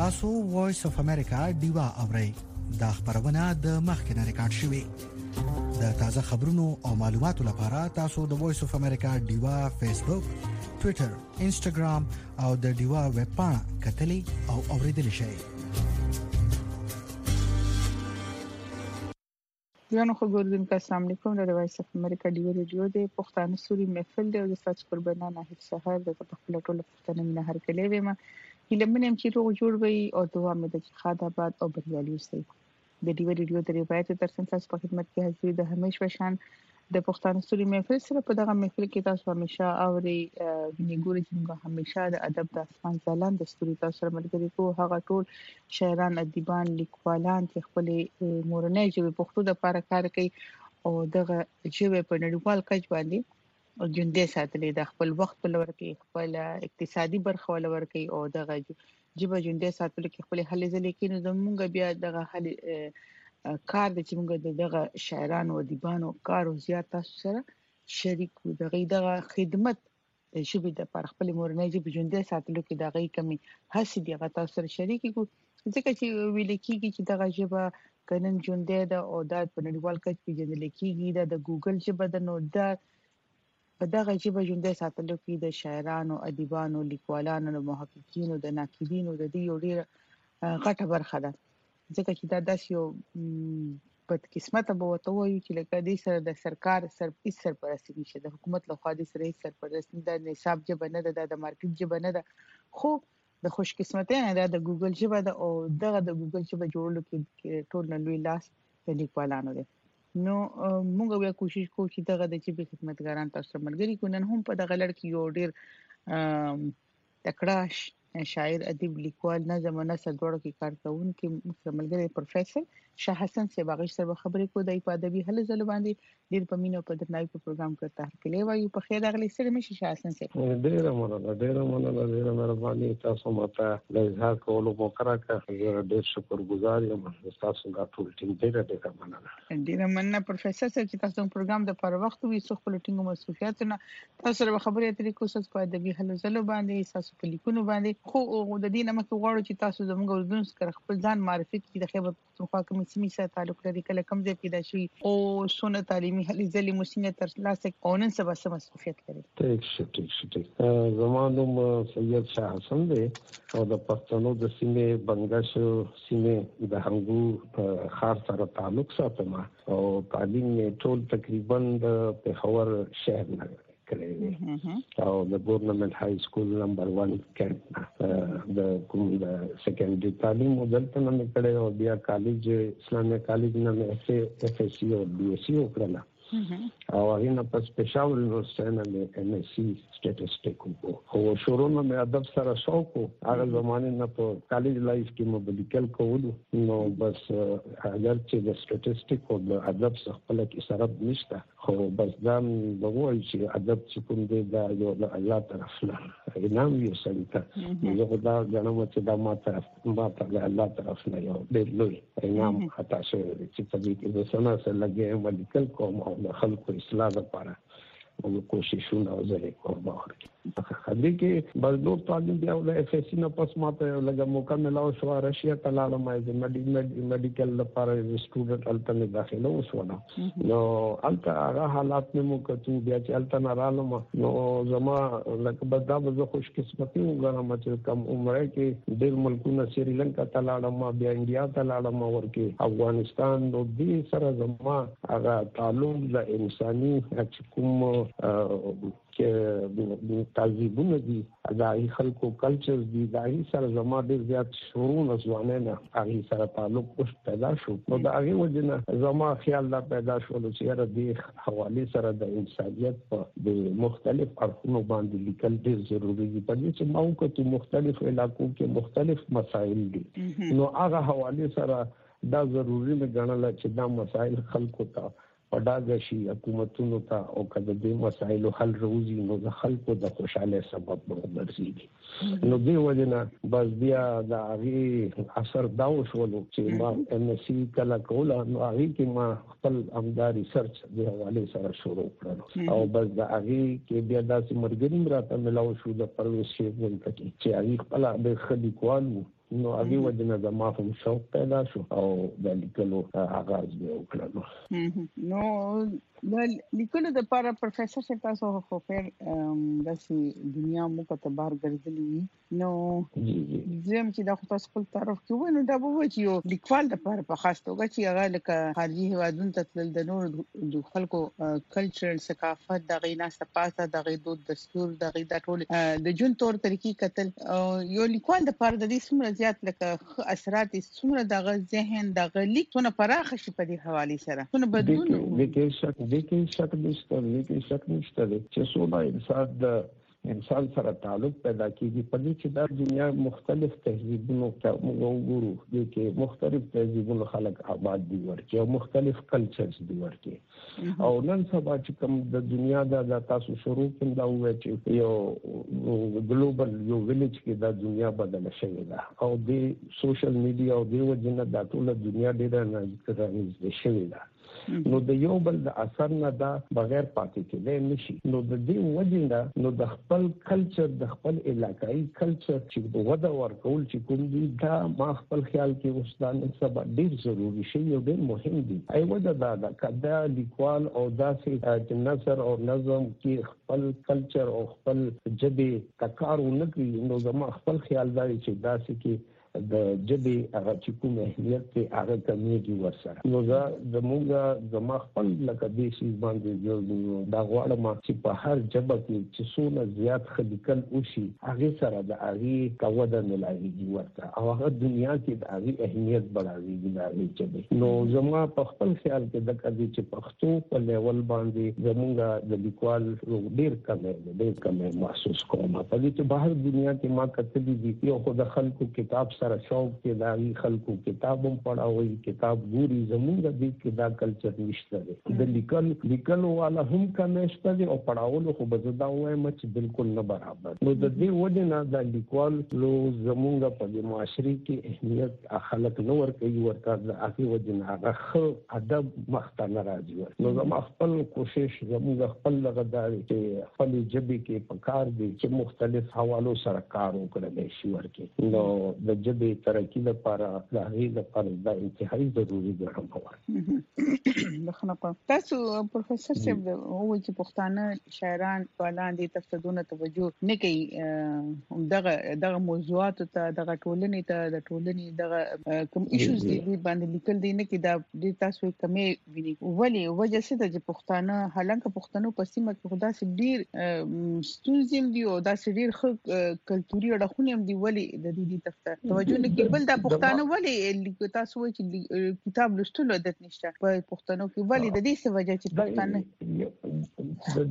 تاسو وایس اف امریکا دیوا اورئ دا خبرونه د مخکنه ریکارډ شوې د تازه خبرونو او معلوماتو لپاره تاسو د وایس اف امریکا دیوا فیسبوک، ټوئیټر، انسټاګرام او د دیوا ویب پاڼه کتلې او اوریدل شئ. یانو خو ګورګین کا السلام علیکم د وایس اف امریکا دیوا ریډیو د پښتانه سوري محفل دی او د ساج قربانا نه هیڅ سحر د خپل ټولو پښتنه نه هر کله ویم هیلمنم چې روغ جوړ وي او دوه مې د خاطر آباد او بریالي اوسئ. د دیو ریډیو د روایت ترڅنګ تاسو په خدمت کې حاضر د همیش وشان د پښتون سوري محفل سره په دغه محفل کې تاسو همیشه اوري نیګوري چې همیشه د ادب د اسمان ځلان د ستوري تاسو سره ملګری کو هغه ټول شاعران، ادیبان، لیکوالان چې خپل مورنۍ ژبه پښتو د لپاره کار کوي او دغه ژبه په نړیوال کچ باندې او ژوندې ساتلې د خپل وخت په لور کې خپل اقتصادي برخه ولور کوي او دغه جبه ژوندې ساتلو کې خپل حل ځلې کې نو زمونږ بیا دغه حل کار د چې موږ دغه شاعرانو او ادیبانو کار او زیات تاسو سره شریک وو دغه خدمت شوبې د پر خپل مورنۍ ژبه ژوندې ساتلو کې دغه کمی هڅې دغه تاسو سره شریک کو ځکه چې ویل کېږي چې دغه ژبه کنن ژوندې ده او د نړیوال کچ پیژندل کېږي د ګوګل ژبه د نو د په دغه ژبه ژوندۍ ساتلو کې د شاعرانو، ادیبانو، لیکوالانو، محققینو، د ناقدینو د دې یو ډېر غټه برخه ده ځکه چې دا داس یو په قسمت به وته وایي چې لکه دې سره د سرکار سرپرستی نشي د حکومت له خوا دې سره سرپرستی د نصاب ژبه نه ده د مارکیټ ژبه نه ده خو د خوش قسمتۍ نه ده د ګوګل ژبه ده او دغه د ګوګل ژبه جوړولو کې ټول نه لوی لاس د لیکوالانو ده. نو موږ بیا کوشش کوو چې دغه د چې خدمتګاران تاسو سره ملګری کو نن هم په دغه لړ کې یو ډیر تکړه شاعر، ادیب، لیکوال، نظم او نثر دوړو کې کار کوونکی ملګری پروفیسور شاه حسن سے باغش سره خبرې کو د ادبي حل زل باندې ډیر په مینه په درناوي په پروګرام کې تحقیق وایو په خیر اغلی سره مشي شاه حسن سے ډیر مننه مهرباني تاسو ماته د اظهار کولو موقع راکړه ډیر شکرګزار یم تاسو دا ټول ټیم ډیر مننه پروفیسور سره چې تاسو پروګرام د پر وخت وي سو خپل ټینګو مسؤلیتونه تاسو سره خبرې اترې کوم په ادبي حل زل باندې تاسو په لیکونو باندې خو د دې نمک غواړو چې تاسو زموږ اردن سره خپل ځان معرفي کړئ د خیبر پختونخوا کوم سیمې سره تعلق لري کله کوم ځای پیدا شوی او سونه تعلیمي هلي ځلې مسینه تر لاسه اونن سبا سم مسؤلیت لري. ټیک زمانوم سید شاه حسن دی او د پښتنو د سیمې بنگش سیمې د هنګو خاص سره تعلق ساتم او تعلیم ټول تقریبا د پېښور شهر نه کړی او د ګورنمنت های سکول نمبر 1 کېمپ د کوم د سیکنډري تعلیم دلته نه کړی او بیا کالج اسلامي کالج نه اف اس سی او بي اس سی وکړل او هغه په سپیشال یونیورسيټي نه ام اس سی سټیټسټیک او شروع مې ادب سره شوق هغه زمانه نه په کالج لایف کې موبایل کولو نو بس اگر چې د سټیټسټیک او د ادب څخه خپل کې سره نشته خو بس دا بغوي چې ادب چې کوم دی دا یو د الله طرف نه انعام یې سړی یو دا غنمه چې دا ماته د الله طرف نه یو ډېر لوی انعام عطا شوی چې په دې کې د سنا سره لګي موبایل کوم د خلکو اصلاح لپاره او کوششونه وزري کوم خدای کې بس نور تعلیم بیا د اف اس سی نه پس ماته لګه موقع ملاو شو راشیا تلاله مې میډیکل لپاره سټوډنټ الته داخله وشو نو الته هغه حالات مې مو کتو بیا چې الته نه رالم نو زما لکه بدا به خوش قسمتي وګڼم چې کم عمره کې ډېر ملکونه سریلانکا تلاله ما بیا انډیا تلاله ما ورکه افغانستان نو دې سره زما هغه تعلق د انساني حقوق کې تهذیبونه دي دای خلکو کلچرز دي دای سره زما ډیر زیات شعورونه ځوانه نه هغه سره تعلق پیدا شو نو دا هغه وجنه زما خیال لا پیدا شو چې را دې حواله سره د انسانيت په د مختلف اړخونو باندې لیکل ډیر ضروری دي په دې چې موږ ته مختلف علاقو کې مختلف مسایل دي نو هغه حواله سره دا ضروری نه ګڼل چې دا مسایل خلکو ته پډاګه شي حکومتونو ته او کله دې مسایلو حل روزي نو د خلکو د خوشاله سبب ورګرځي نو دې وجنه بس بیا د هغه اثر دا وشولو چې ما ام اس سی کله کوله نو هغه کې ما خپل امدار ریسرچ د حواله سره شروع کړو او بس د هغه کې بیا داسې مرګریم راته ملاو شو د پرویز شیخ ولکه چې هغه خپل د خدي کوالو نو هغه وجنه زما هم شوق پیدا شو او د لیکلو آغاز وکړم. نو د لیکلو د لپاره پروفیسور صاحب تاسو خو خیر داسې دنیا مو کته بار ګرځلې نو زم چې دا تاسو خپل تعارف کوئ نو دا به و چې یو لیکوال د لپاره په خاص توګه چې هغه لکه خارجي هیوادونو ته تلل د نور د خلکو کلچرل ثقافت د غینا سپاسه د غیدود دستور د غیدا ټول د جون تور طریقې کتل یو لیکوال د لپاره د دې څومره زیات لکه اثرات څومره د ذهن د غلیک څونه پراخ شي په دې حواله سره څونه بدلون د کې شک نشته چې څومره انسان سره تعلق پیدا کیږي په دې چې د دنیا مختلف تهذیبونو ته موږ وګورو چې مختلف تهذیبونو خلک آباد دي ورته او مختلف کلچرز دي ورته او نن سبا چې کوم د دنیا د تاسو شروع کوم دا وایي چې یو ګلوبل یو ویلیج کې د دنیا بدل شوی ده او د سوشل میډیا او د وجنه د ټول دنیا ډیره نه شوی ده نو د یو بل د اثر نه دا بغیر پاتې کېدای نشي نو د دې وجنه نو د خپل کلچر د خپل علاقايي کلچر چې د وده ورکول چې کوم دي دا ما خپل خیال کې وستان سبا ډیر ضروری شي او ډیر مهم دي ایوه دا کدا لیکوال او داسې نثر او نظم کې خپل کلچر او خپل جبه تکارونه کوي نو زما خپل خیال دی چې داسې کې د جبه هغه چې کوم اهمیت ته هغه کمیږي ورسره نو زما خپل لکه دې شی باندې یو دا غواړم چې په هر جبه کې چې څونه زیات خلیکل وشي هغه سره د هغه کوده ملایږي ورته او هغه دنیا کې د هغه اهمیت بڑھاوي د هغه جبه نو زما په خپل خیال کې د کدي چې پښتو په لیول باندې زمونږ د لیکوال ډیر کم محسوس کوم په دې چې بهر دنیا کې ما کتلی دي یو خو د خلکو کتاب سره شوق کې دا خلکو کتابم پڑھاوي کتاب ګوري زمونږ د کې دا کلچر نشته دی د لیکلو والا هم کمشته دي او پڑھاولو خو بزدا وایم چې بالکل نه برابر نو د دې وجنه د لیکوال لو زمونږ په معاشري کې اهمیت خلک نو ورکوي ورته د هغه وجنه هغه ادب مختنه راځي نو زما خپل کوشش زمونږ خپل لغداري چې خپل جبه کې پکار دي چې مختلف حوالو سره کار وکړي شي ورکه نو د جبه ترقی لپاره د هغې لپاره دا انتهایی ضروري ګڼم لخوا تاسو پروفیسور صاحب وایي چې پښتانه شاعران وړاندې تفصیلونه توجه نه کوي دغه موضوعات ته دغه ټولنې ته د ټولنې دغه کوم ایشوز دي باندې لیکل دي نه کې دا د تاسو کمې ویني ولی وجه څه ده چې پښتانه حالانکه پښتنو په سیمه کې خدا سي ډیر ستونزې دي او دا سي ډیر کلتوري اړخونه هم دي ولی د دې تفصیل توجه نه کوي بل د پښتانه ولی تاسو وایي چې کتاب لوستلو عادت نشته په پښتنو کې ولی د دې څه وجه چې پښتانه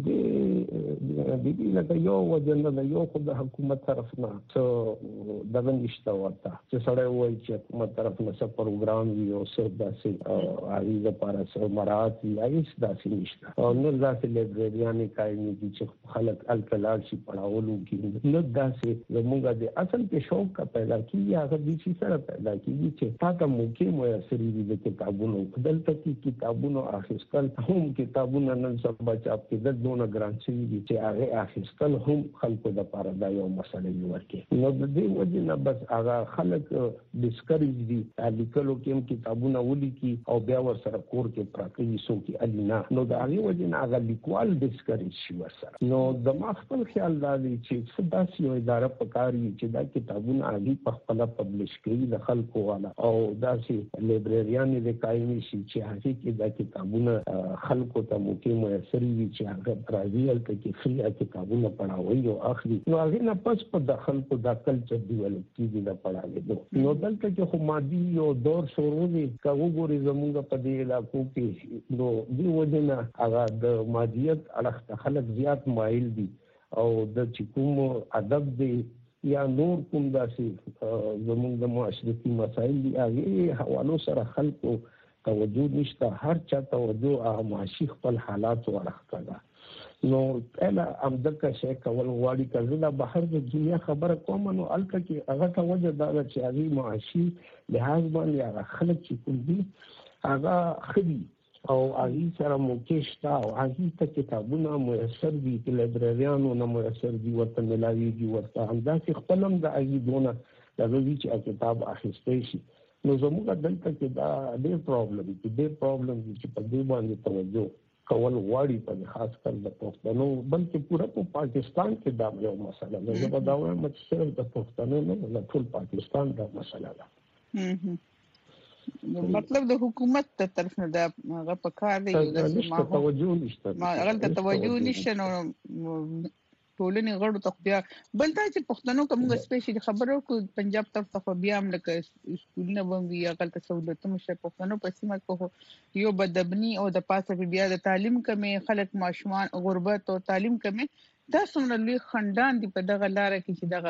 د دې لکه یو وجه نه یو خو د حکومت طرف نه څه دغه نشته ورته چې سره وایي چې حکومت طرف نه څه پروګرام وي او څه داسې اړي لپاره څه مراد وي هیڅ داسې نشته او نو داسې لایبرریانې قائمې دي چې خلک الکلال شي پڑھاولو کې نو داسې زموږ د اصل کې شوق پیدا کیږي هغه د شي سره پیدا کیږي چې تاسو موقع میسرې دي د کتابونو دلته کې کتابونو اخیستل هم کتابونه نن سبا چاپ کې د دونه ګران شي چې هغه اخیستل هم خلکو د لپاره دا یو مسله ورکه نو د دې وجه نه بس هغه خلک ډیسکریج دي لیکلو کې کتابونه ولیکي او بیا ور سره کور کې پراکې سو کې الینا نو د هغه وجه نه هغه لیکوال ډیسکریج شي ور سره نو د ما خپل خیال دی چې څه یو اداره پکاري چې دا کتابونه عادي په خپل پبلش کړي د خلکو والا او داسې لایبرریان دې قائم شي چې هغه کې دا کتابونه خلکو ته موقع میسرې وي چې هغه راځي کې فری کتابونه پڑھاوي او اخلي نو هغه نه پس په داخل کو دا کلچر ډیولپ کیږي دا پڑھاوي نو دلته کې خو مادي یو دور شروع دي کاوه ګوري زموږ په دې علاقو کې نو دی وجنه هغه د مادیت اړخ خلک زیات مایل دي او د چکوم ادب دی یا نور کوم داسې زموږ د معاشرتي مسایل دي هغه حوالو سره خلکو توجه نشته هر چا توجه معاشي خپل حالات ورخته نو اله امدکه شي کول غواړي کله بهر د دنیا خبره کوم نو الکه کې هغه توجه دا چې هغه معاشي لحاظ باندې هغه خلک چې کوم دي هغه خدي او هغه سره موکشتا او هغه ته کتابونه میسر دي لایبرریانو نه میسر دي ورته ملاويږي ورته همداسې خپلم د هغه دونه دا وی چې کتاب اخیستې شي. نو زموږ دلته کې دا ډېر پرابلم چې په دې باندې توجه کول غواړي په خاص کر د پښتنو بلکې پوره په پاکستان کې دا یو مسله ده. زه به دا وایم چې صرف د پښتنو نه د ټول پاکستان دا مسله ده. مطلب د حکومت تر طرف نه دا هغه په کار دی چې توجه نشته هغه د توجه نشته نو ټولنې غړو ته بیا بل دا چې پښتنو کومه سپیشل خبرو کو پنجاب طرف ته بیا هم لکه سکولونه باندې یا غلطه سہولتونه شي پښتنو په سیمه کې یو بدبني او د پاسه بیا د تعلیم کمې خلک ماشومان غربت او تعلیم کمې دا څومره لوی خندان دی په دغه لار کې چې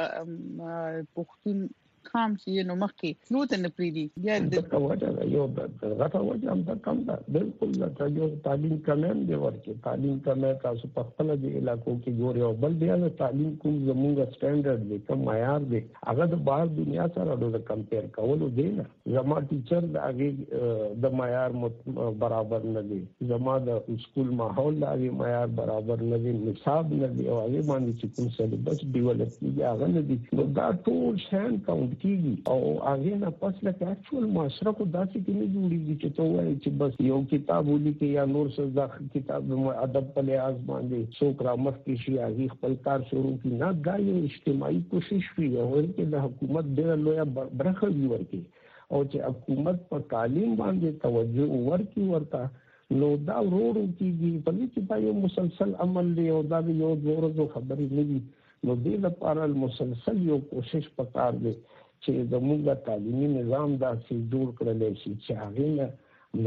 دغه پښتون خام چې نو مخکې نو ته نه پریدي یا د وجه یو د غټه وجه هم دا کم ده بالکل دا یو تعلیم کمن دی ورته تعلیم کمه تاسو په خپل د علاقو کې ګوري او بل بیا د تعلیم کوم زموږ سټانډرډ دی کوم معیار دی هغه د بهر دنیا سره د کمپیر کولو دی نه. زما ټیچر د هغه د معیار برابر نه دی, زما د سکول ماحول د هغه معیار برابر نه دی, نصاب نه دی او هغه باندې چې کوم سلیبس ډیولپ کیږي هغه نه دی. نو دا ټول شان کاونټ کیږي او هغه نه پس لکه اکچوال معاشره کو داسې کې نه جوړیږي چې ته وایي چې بس یو کتاب ولیکي یا نور څه د کتاب د ادب په لحاظ باندې څوک رامخ کې شي هغه خپل کار شروع کړي نه. دا یو اجتماعي کوشش وي او ورته د حکومت ډېر لوی برخه ورکړي او چې حکومت په تعلیم باندې توجه ورکړي ورته نو دا ورو کیږي. په دې کې دا یو مسلسل عمل دی او دا یو ورځو خبرې نه دي. نو دې لپاره مسلسل یو کوشش پکار دی چې زموږ تعلیمي نظام داسې جوړ کړل شي چې هغه نه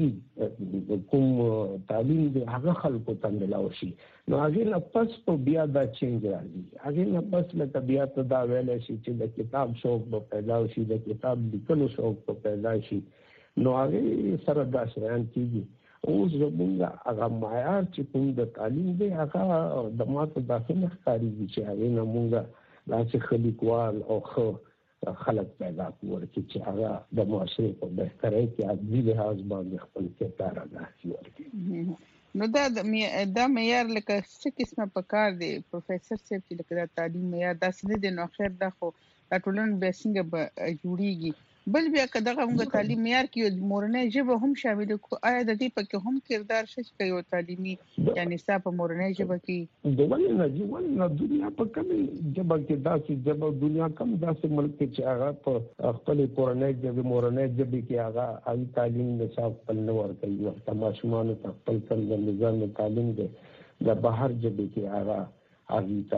معیاري کوم تعلیم دی هغه خلکو ته ملاوي شي. نو هغه نه پس په بیا دا چینج راځي. هغه نه پس لکه بیا ته دا ویل شي چې د کتاب شوق به پیدا شي, د کتاب لیکلو شوق به پیدا شي. نو هغه سره دا شیان کیږي. اوس زموږ هغه معیار چې کوم د تعلیم دی هغه د ماته داخله ښکاري چې هغه نه موږ داسې خلیقوال او خو خلک پیدا ورکړي چې هغه د معاشرې په بهترۍ کې عادي لحاظ باندې خپل کردار ادا کړي. نو دا معیار لکه څه قسمه پکار دی پروفیسور صاحب چې لکه دا تعلیم معیار داسې نه دی نو خیر دا خو دا ټولنه به څنګه به جوړیږي. بل بیا که دغه موږ تعلیم معیار کې مورنۍ ژبه هم شامل کو آیا د دې پکې هم کردار شي چې یو تعلیمي یعنی صاحب مورنۍ ژبه کې د ولنه دنیا په کومه ژبه کې داسې ژبه دنیا کم داسې ملک چې هغه په خپل مورنۍ ژبه کې هغه ای تعلیم نصاب خپل نه ورکوي او تماشمان ته خپل څنګه نظام تعلیم دی د بهر ژبه کې هغه ته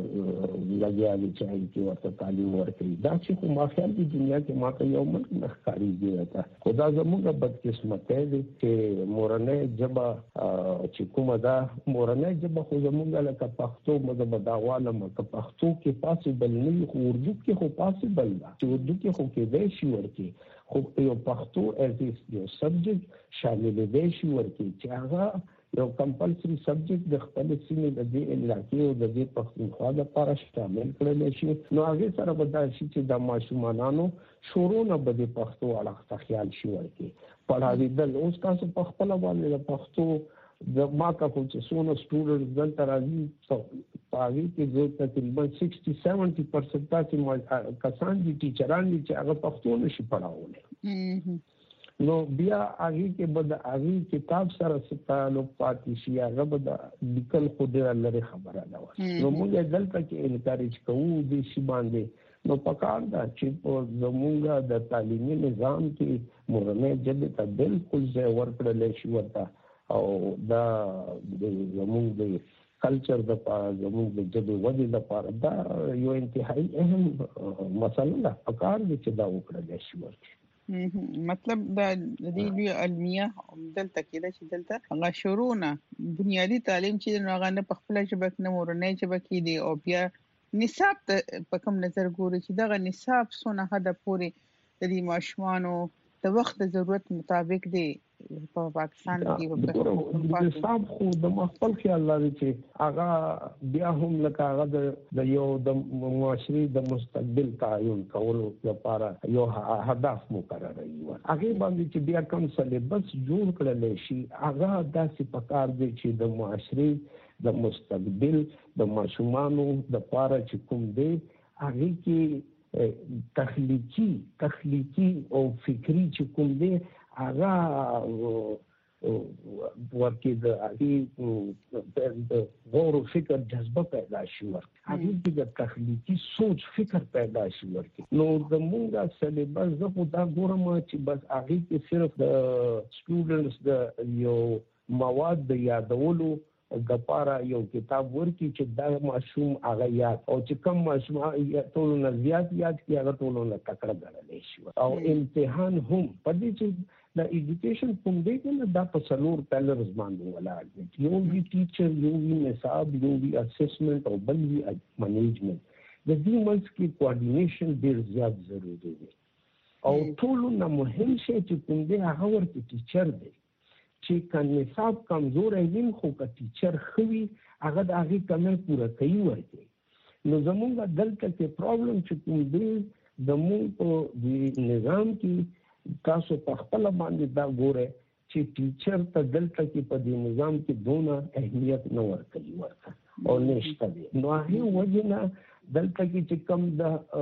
لګیالي چې هغه ورته تعلیم ورکوي. دا چې کومه خیال دی دنیا کې ماته یو ملک نخکاری دی راته خدا زموږه بدقسمتۍ دی چې مورنۍ ژبه چې کومه دا مورنۍ ژبه خو زموږه لکه پښتو مزه داواله مکه پښتو کې پاسبل نه خو اردو کې خو پاسبل ده چې اردو کې خو کې دی شي ورکی خو یو پښتو ایز یو سبجیکټ شامل دی شي ورکی چې هغه یو کمپلسري سبجیکټ د خپل سیمې د دې علاقې او د دې پښتونخوا لپاره شامل کړل شي. نو هغه سره به دا شي چې د ماشومانو شروع نه به د پښتو اړه خیال شي ورکی پڑھاویدل. اوس تاسو په خپل باندې د پښتو د ما کا خو چې څونه سټوډنټ دلته راځي پاوی کې زه تقریبا 60-70% تاسو کسان دي ټیچران دي چې هغه پښتو نشي پڑھاولای. نو بیا هغه کې به د هغه کتاب سره ستالو پاتې شي هغه به د لیکل خو ډېر لري خبره ده. نو موږ دلته کې انکارج کوو د شی باندې نو پکار دا چې په زموږ د تعلیمي نظام کې مورنۍ ژبه ته بالکل ځای ورکړل شي ورته او دا زموږ د کلچر د پاره زموږ د ژبې ودې لپاره دا یو انتهایی اهم مسله ده. پکار دي چې دا وکړل شي ورته. مطلب دا د دې علمیه دلته کې دا چې دلته هغه شروع نه بنیادی تعلیم چې نو هغه نه په خپل ژبه کې نه مورنۍ ژبه کې دی او بیا نصاب ته په کوم نظر ګوري چې دغه نصاب څونه حد پورې د دې ماشومانو د وخت د ضرورت مطابق دی په پاکستان کې په نصاب خو د خپل خیال لري چې هغه بیا هم لکه هغه د یو د معاشري د مستقبل تعین کولو لپاره یو هدف مقرره وي. هغه باندې چې بیا کوم سلیبس جوړ کړل شي هغه داسې پکار دی چې د معاشري د مستقبل د ماشومانو د لپاره چې کوم دی هغه کې تخلیقي او فکری چې کوم دی هغه ورکه د غور او فکر جذبه پیدا شي ورکه هغه د تخلیقي سوچ فکر پیدا شي ورکه نو د مونږه سلیبس زه خو دا ګورم چې بس هغه کې صرف د سټوډنټس د یو مواد د یادولو د پاره یو کتاب ورکی چې دا ماشوم هغه یاد او چې کم ماشوم ټول نه زیات یاد کی هغه ټول نه تکړه غړل شي او امتحان هم پدې چې د ایجوکیشن کوم دی کنه دا په څلور پیلرز باندې ولاړ دی یو وی ټیچر یو وی نصاب یو وی اسسمنت او بل وی منیجمنت د دې منځ کې کوارډینیشن ډیر زیات ضروری دی او ټول نه مهم شی چې کوم دی هغه ورته ټیچر دی چې کله نصاب کمزور وي خو که ټیچر خوي هغه د هغه کمه پوره کوي ورته نو زموږ دلته کې پرابلم چې کوم دی د موږ په نظام کې تاسو په خپل باندې دا ګوره چې ټیچر ته دلته کې په دې نظام کې دونه اهمیت نه ورکړي ورته او نشته دی نو هغه وجنه دلته کې چې کم د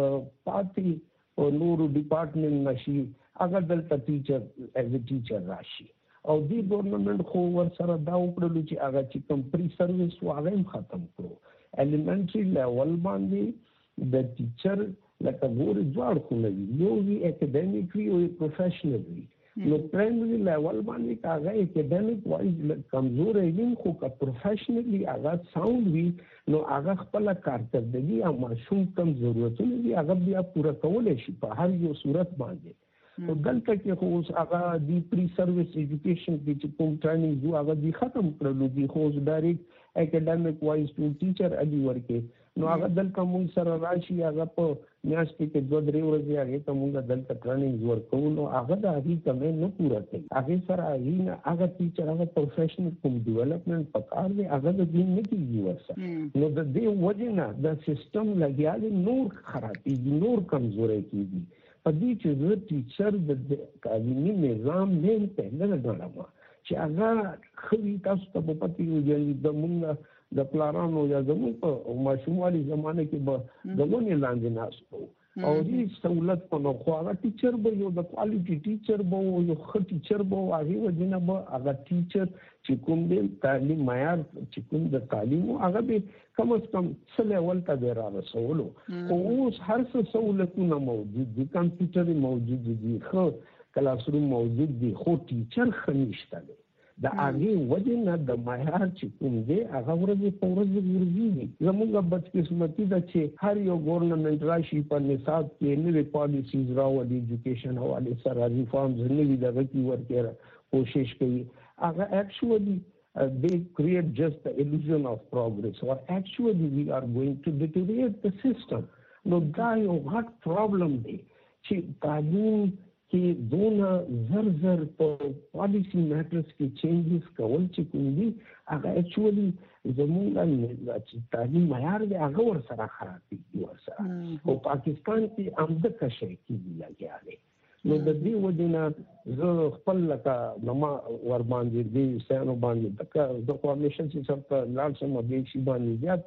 پاتې او نورو ډپارټمنټ نشي هغه دلته ټیچر ایز ا ټیچر راشي او دی ګورنمنت خو ور سره دا وکړل چې هغه چې کم پری سرویس هغه ختم کړو الیمنټری لیول باندې د ټیچر لکه ګور ځوړ خو نه یو وی اکیډمیکلی او پروفیشنل وی نو پرایمری لیول باندې هغه اکیډمیک وایز کمزور وي خو که پروفیشنلی هغه ساوند وی نو هغه خپل کارکردګي او ماشوم کم ضرورتونه دي هغه بیا پوره کولای شي په هر یو صورت باندې او دلته کې خو هغه دی پری سرویس ایجوکیشن کې کوم ټریننګ جو هغه دی ختم کړل دي خو ډایرکټ اکیډمیک وایز ټو ټیچر ادي ورکه نو هغه دلته موږ سره راشي هغه په میاشت کې 2-3 ورځې هغه ته موږ دلته ټریننګ ورکو نو هغه د هغه کمه نه پوره کوي هغه سره هغه ټیچر هغه پروفیشنل کوم ډیولپمنٹ پکار دی هغه د دې نه کیږي ورسره نو د دې وجنه د سیستم لګیاله نور خرابې نور کمزوري کیږي په دې چې د ټیچر د تعلیمي نظام نه په لږه ډول چې هغه خوي تاسو ته په پتی وي د موږ د پلانونو یا زموږ په ماشوموالي زمانه کې به دغه لاندې ناسو او دې سہولت په نو خو هغه ټیچر به یو د کوالټي ټیچر به یو ښه ټیچر به هغه وجنه به هغه ټیچر چې کوم د تعلیم معیار چې کوم د تعلیم هغه به کم از کم سله ولته به را رسولو او اوس هر څه سہولتونه موجود دي کمپیوټر موجود دي خو کلاس روم موجود دي خو ټیچر خنيشته دی د هغه وجنه د معیار چې کوم دی هغه ورځې په ورځې ورځي زموږ بدقسمتي ده چې هر یو ګورنمنت راشي په نصاب کې نوې پالیسیز راوړي ایجوکیشن حواله سره ریفارمز نوې دغه کی ورکړه کوشش کوي هغه اکچوالي they create just the illusion of progress or actually we are going to deteriorate the system no da yo hard problem دی چې تعلیم کې دونه زر په پالیسی میټرز کې چینجز کول چې کوم دي هغه اکچوالي زموږ چې تعلیم معیار دی هغه ور سره خراب دي ور سره او پاکستان کې امده کشي کیږي لګیاله نو د دې وجنه زه خپل لکه نما ور باندې دې سانو باندې د کومیشن چې څنګه لاړ سم به شي باندې زیات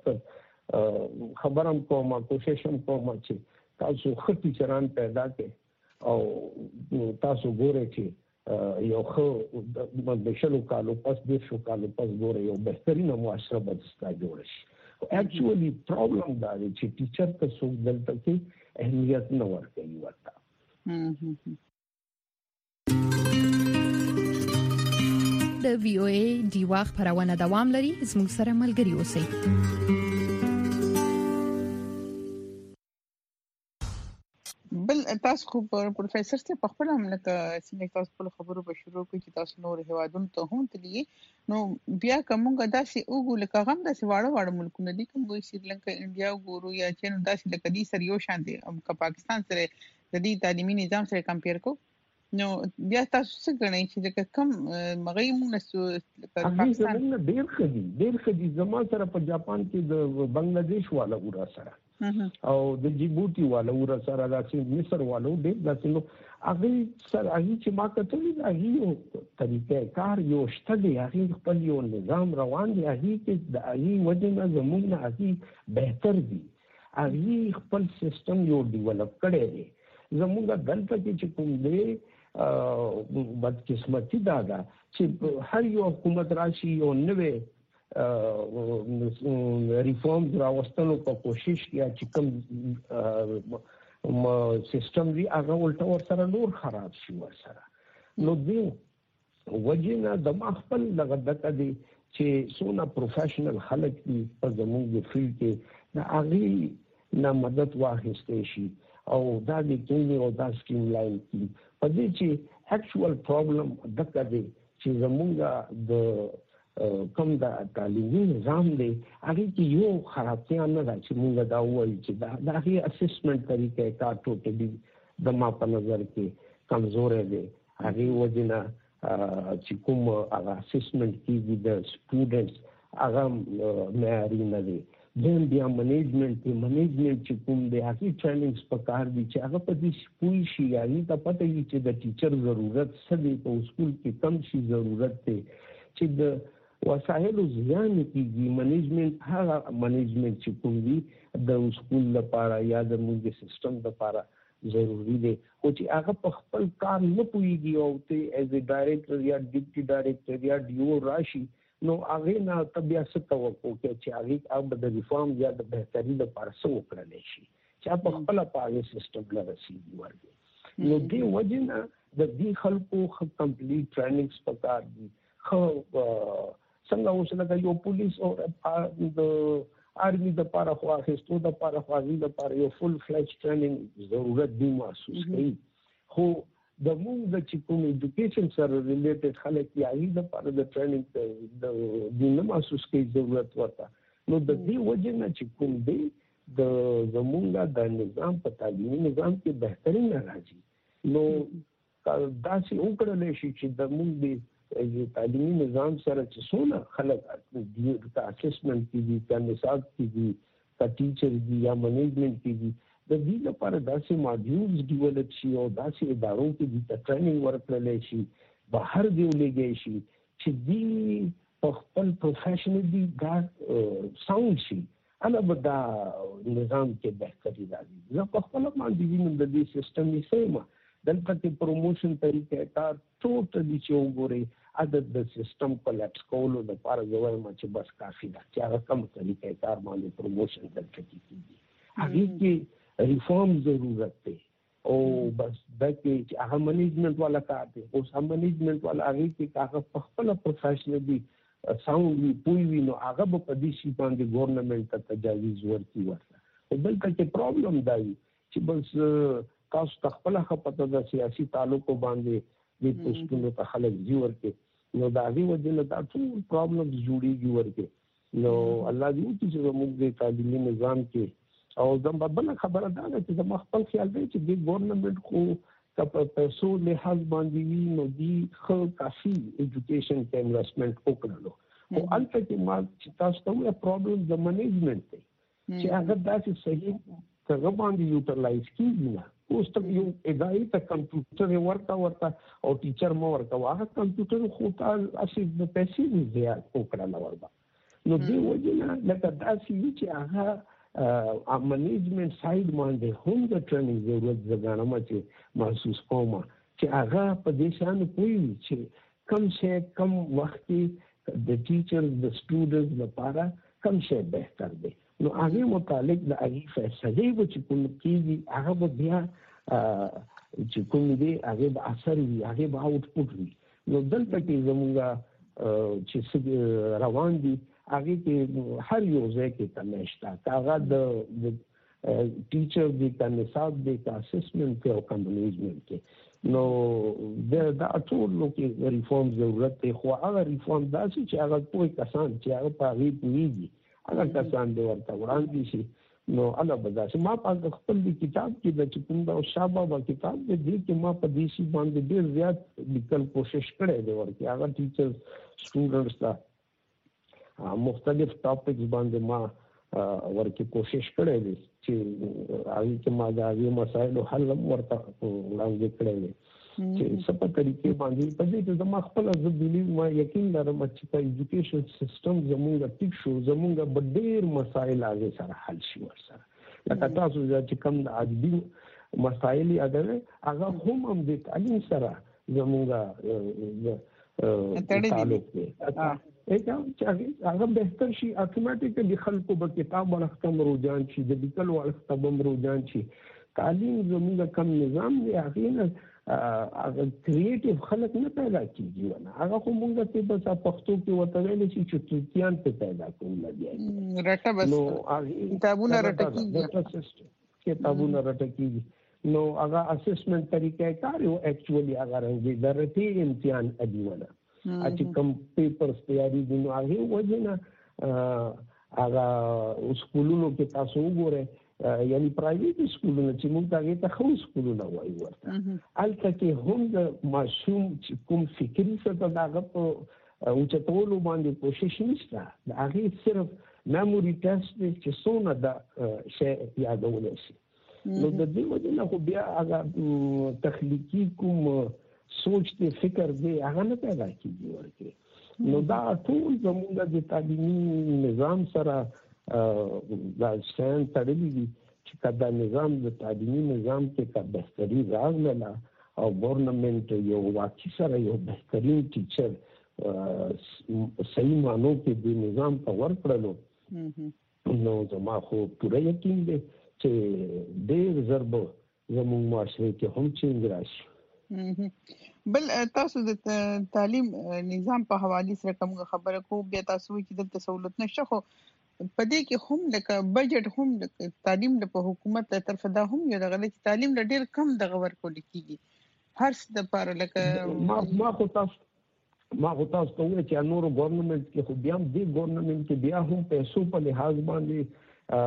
خبرم کوم کوشش کوم چې تاسو خطي چران پیدا کړئ او تاسو ګورئ چې یو خو د شلو کالو پس د شو کالو پس ګورئ یو بهترینه معاشره به ستاسو جوړ شي اکچوالي پرابلم دا دی چې ټیچر ته څوک دلته کې اهمیت نه ورکوي ورته د وی او ای دی واخ پرونه دوام لري زموږ سره ملګري اوسئ بل تاسو خو پروفیسور ته په خپل عملته څنګه تاسو په خبرو به شروع کوي چې تاسو نور هوادون ته هم تللی نو بیا کومه داسې وګول کغم داسې واړه ملکونه دي کوم ګوي سریلانکا انډیا ګورو یا چې داسې لکه دي سره یو شان دي که پاکستان سره د دې تعلیمي نظام سره کمپیر کو نو بیا تاسو څه غنئ چې کم مغیمونه پاکستان ډیر خدي زموږ سره په جاپان کې د بنگلاديش والا ورا سره او د جیبوټي والا ور سره راځي مصر والو ډېر داسې نو هغه سره هغه چې ما کتلې هغه یو طریقې کار یو شته دی هغه خپل یو نظام روان دی هغه کې د هغه وجه نه زموږ نه هغه بهتر دی هغه خپل سیستم یو ډیولپ کړی دی. زموږ دلته کې چې کوم دی بدقسمتي دا ده چې هر یو حکومت راشي یو نوې ریفارمز راوستلو په کوشش کې چې کوم سیستم دی هغه ولټ ورسره نور خراب شي ورسره. نو دی وجنه د خپل لغدته دي چې څونه پروفیشنل خلک دي په زموږ فیلډ کې د هغه نه مدد واخیستل شي او دا د کینی او دا سکیم لاین کی په دې چې اکچوال پرابلم دغه دی چې زموږ د کوم د تعلیمي نظام دی هغه کې یو خرابتیا نه ده چې موږ دا وایو چې دا هي اسسمنت طریقې کار ټوټلی د ما په نظر کې کمزورې دی. هغه وجنه چې کوم هغه اسسمنت کیږي د سټوډنټس هغه معیاري نه دی. دین بیا منیجمنت چې کوم دی هغه ټریننګز په کار دي چې هغه په دې پوي شي یعنی ته پته وي چې د ټیچر ضرورت څه دی په سکول کې کم شي ضرورت دی چې د وسایلو ځان کېږي. منیجمنت هغه منیجمنت چې کوم دی د سکول لپاره یا د موږ سیستم لپاره ضروری دی او چې هغه په خپل کار نه پويږي او ته ایز ا ډایریکټر یا ډیپټي ډایریکټر یا ډیو راشي نو هغه نه تبیا څه توقع کوي چې هغه او د ریفارم یا د بهتري لپاره څه وکړل شي چې په خپل پاګه سیستم لرسي ورګي. نو دی وجنه د دې خلکو کمپلیټ ټریننګز پکار دي. خو څنګه اوسه یو پولیس او د آرمی د لپاره خو اخیستو د لپاره خو د لپاره یو فل فلیج ټریننګ ضرورت دی محسوس کوي. خو د موږ د چې کوم ایجوکیشن سره ریلیټډ خلک یې د لپاره د ټریننګ د نه محسوس کوي ضرورت ورته. نو د دې وجه نه چې کوم دی د زمونږ د نظام په تعلیمي نظام کې بهتري نه راځي. نو دا چې وکړل شي چې د موږ د تعلیمي نظام سره چې څونه خلک د اسسمنت کې دي د نصاب کې دي د ټیچر دي یا منیجمنت کې دي د دې لپاره داسې ماډیولز ډیولپ شي او داسې ادارو کې د ټریننګ ورکړل شي بهر دی ولګي شي چې دی په خپل پروفیشنلی دا ساوند شي انا بدا نظام کې بهتري راځي. زه په خپل باندې وینم د دې سیستم یې سیمه دلته کې پروموشن طریقې کار ټوټلی چې وګوري عدد د سیستم کولاپس کولو د لپاره زوایم چې بس کافي ده چې هغه کوم طریقې کار باندې پروموشن دلته کیږي. هغه کې ریفارم ضرورت دی او بس د کې هغه منیجمنت والا کار دی او سم منیجمنت والا هغه کې هغه په خپل پروفیشنلی ساوند وی پوي وی نو هغه په دې شي باندې ګورنمنت ته تجاویز ورکړي ورته. دلته کې پرابلم دی چې بس تاسو خپل خپته د سیاسي تعلق باندې د پښتون ته خلک دی ورکه نو دا دی وجه دا ټول پرابلمز جوړیږي ورکه. نو الله دې چې موږ د تعلیمي نظام کې او زم بل خبره ده چې زم خپل خیال دی چې د ګورنمنت خو په پیسو له حل باندې وی نو دی خو کافي ایجوکیشن کې انویسټمنٹ وکړلو او البته چې ما چې تاسو ته پرابلم د منیجمنت دی چې هغه داسې صحیح څنګه باندې یوټیلایز کیږي نه. اوس ته یو ادارې ته کمپیوټر ورته او ټیچر مو ورته هغه کمپیوټر خو ته اصلي د پیسې زیات وکړل ورته. نو دی وجه نه لکه داسې چې هغه منیجمنت ساید باندې هم د ټریننګ ضرورت زګانم چې محسوس کوم چې هغه په دې شان کوي چې کم شي کم وخت کې د ټیچر د سټوډنټس لپاره کم شي بهتر دی. نو هغه متعلق د هغه فیصله چې کوم کیږي هغه بیا چې کوم دی هغه به اثر وي هغه به آوټپوټ وي. نو دلته کې زموږ چې روان دي هغه کې هر یو ځای کې تمشتا هغه د ټیچر دی کا نصاب دی کا اسسمنت او کمپنیزمنت کې نو دا ټول نو کې ریفارم ضرورت دی. خو هغه ریفارم داسې چې هغه کوئی کسان چې هغه په هغه پوهیږي هغه کسان دی ورته وړاندې شي نو الله بداسه. ما په خپل کتاب کې د چکم دا شابه کتاب دې کې ما په دې شی باندې ډېر زیات لیکل کوشش کړې دی ورته هغه ټیچر سټوډنټس ته مختلف ټاپکس باندې ما ورته کوشش کړې دي چې هغه کې ما دا یو مسایل حل ورته وړاندې کړې دي چې څه په طریقې باندې په دې کې زما خپل ځبېلی ما یقین لرم چې په ایجوکیشن سیستم زموږ ټیک شو زموږ ډېر مسایل هغه سره حل شي ورسره لکه تاسو چې کوم د ادبي مسایل یادوي هغه هم د تعلیم سره زموږه تعلق دی هغه بهتر شي اتوماتیکلی خلکو به کتاب ولختم روزان شي د لیکل ولختم روزان شي تعلیم زموږ کم نظام دی هغه نه کریټیو خلک نه پیدا کیږي هغه خو موږ ته بس پښتو کې وته ویل شي چې توتیان ته پیدا کوم لګي رټه بس کتابونه رټه کیږي نو هغه اسسمنت طریقې کار یو اکچولی هغه رنګي درته امتحان ادیونه چې کوم پیپرز تیاری دي نو هغه وجنه هغه سکولونو کې تاسو وګورئ یعنی پرایویټ سکولونه چې موږ هغه ته خو سکولونه وایي ورته البته کې هم د ماشوم چې کوم فکری څه دغه په او چتولو باندې کوشش نشته هغه صرف میموري ټیسټ چې څونه د شی یادول شي نو د دې وجنه خو بیا هغه تخلیقي کوم سوچ دې فکر دې هغه نه پیدا کیږي ورته نو دا ټول زموږ د تعلیمي نظام سره دا څنګه تړلي دي چې کدا نظام د تعلیمي نظام کې کا بهتري راغله او ګورنمنت یو واقعي سره یو بهترین ټیچر صحیح مانو کې د نظام په ورکړلو نو زما خو پوره یقین دی چې ډېر ضرب زموږ معاشره کې هم چینج راشي بل تاسو د تعلیم نظام په حواله سره کوم خبره کو بیا تاسو چې د سہولت نشه خو پدې کې هم لکه بجټ هم تعلیم د حکومت تر طرف دا هم یو دغه تعلیم ډېر کم دغه ورکول کیږي هر څه د پاره لکه ما خو تاسو ته وایي چې نور ګورنمنت کې خو بیا د ګورنمنت کې بیا هم پیسو په لحاظ باندې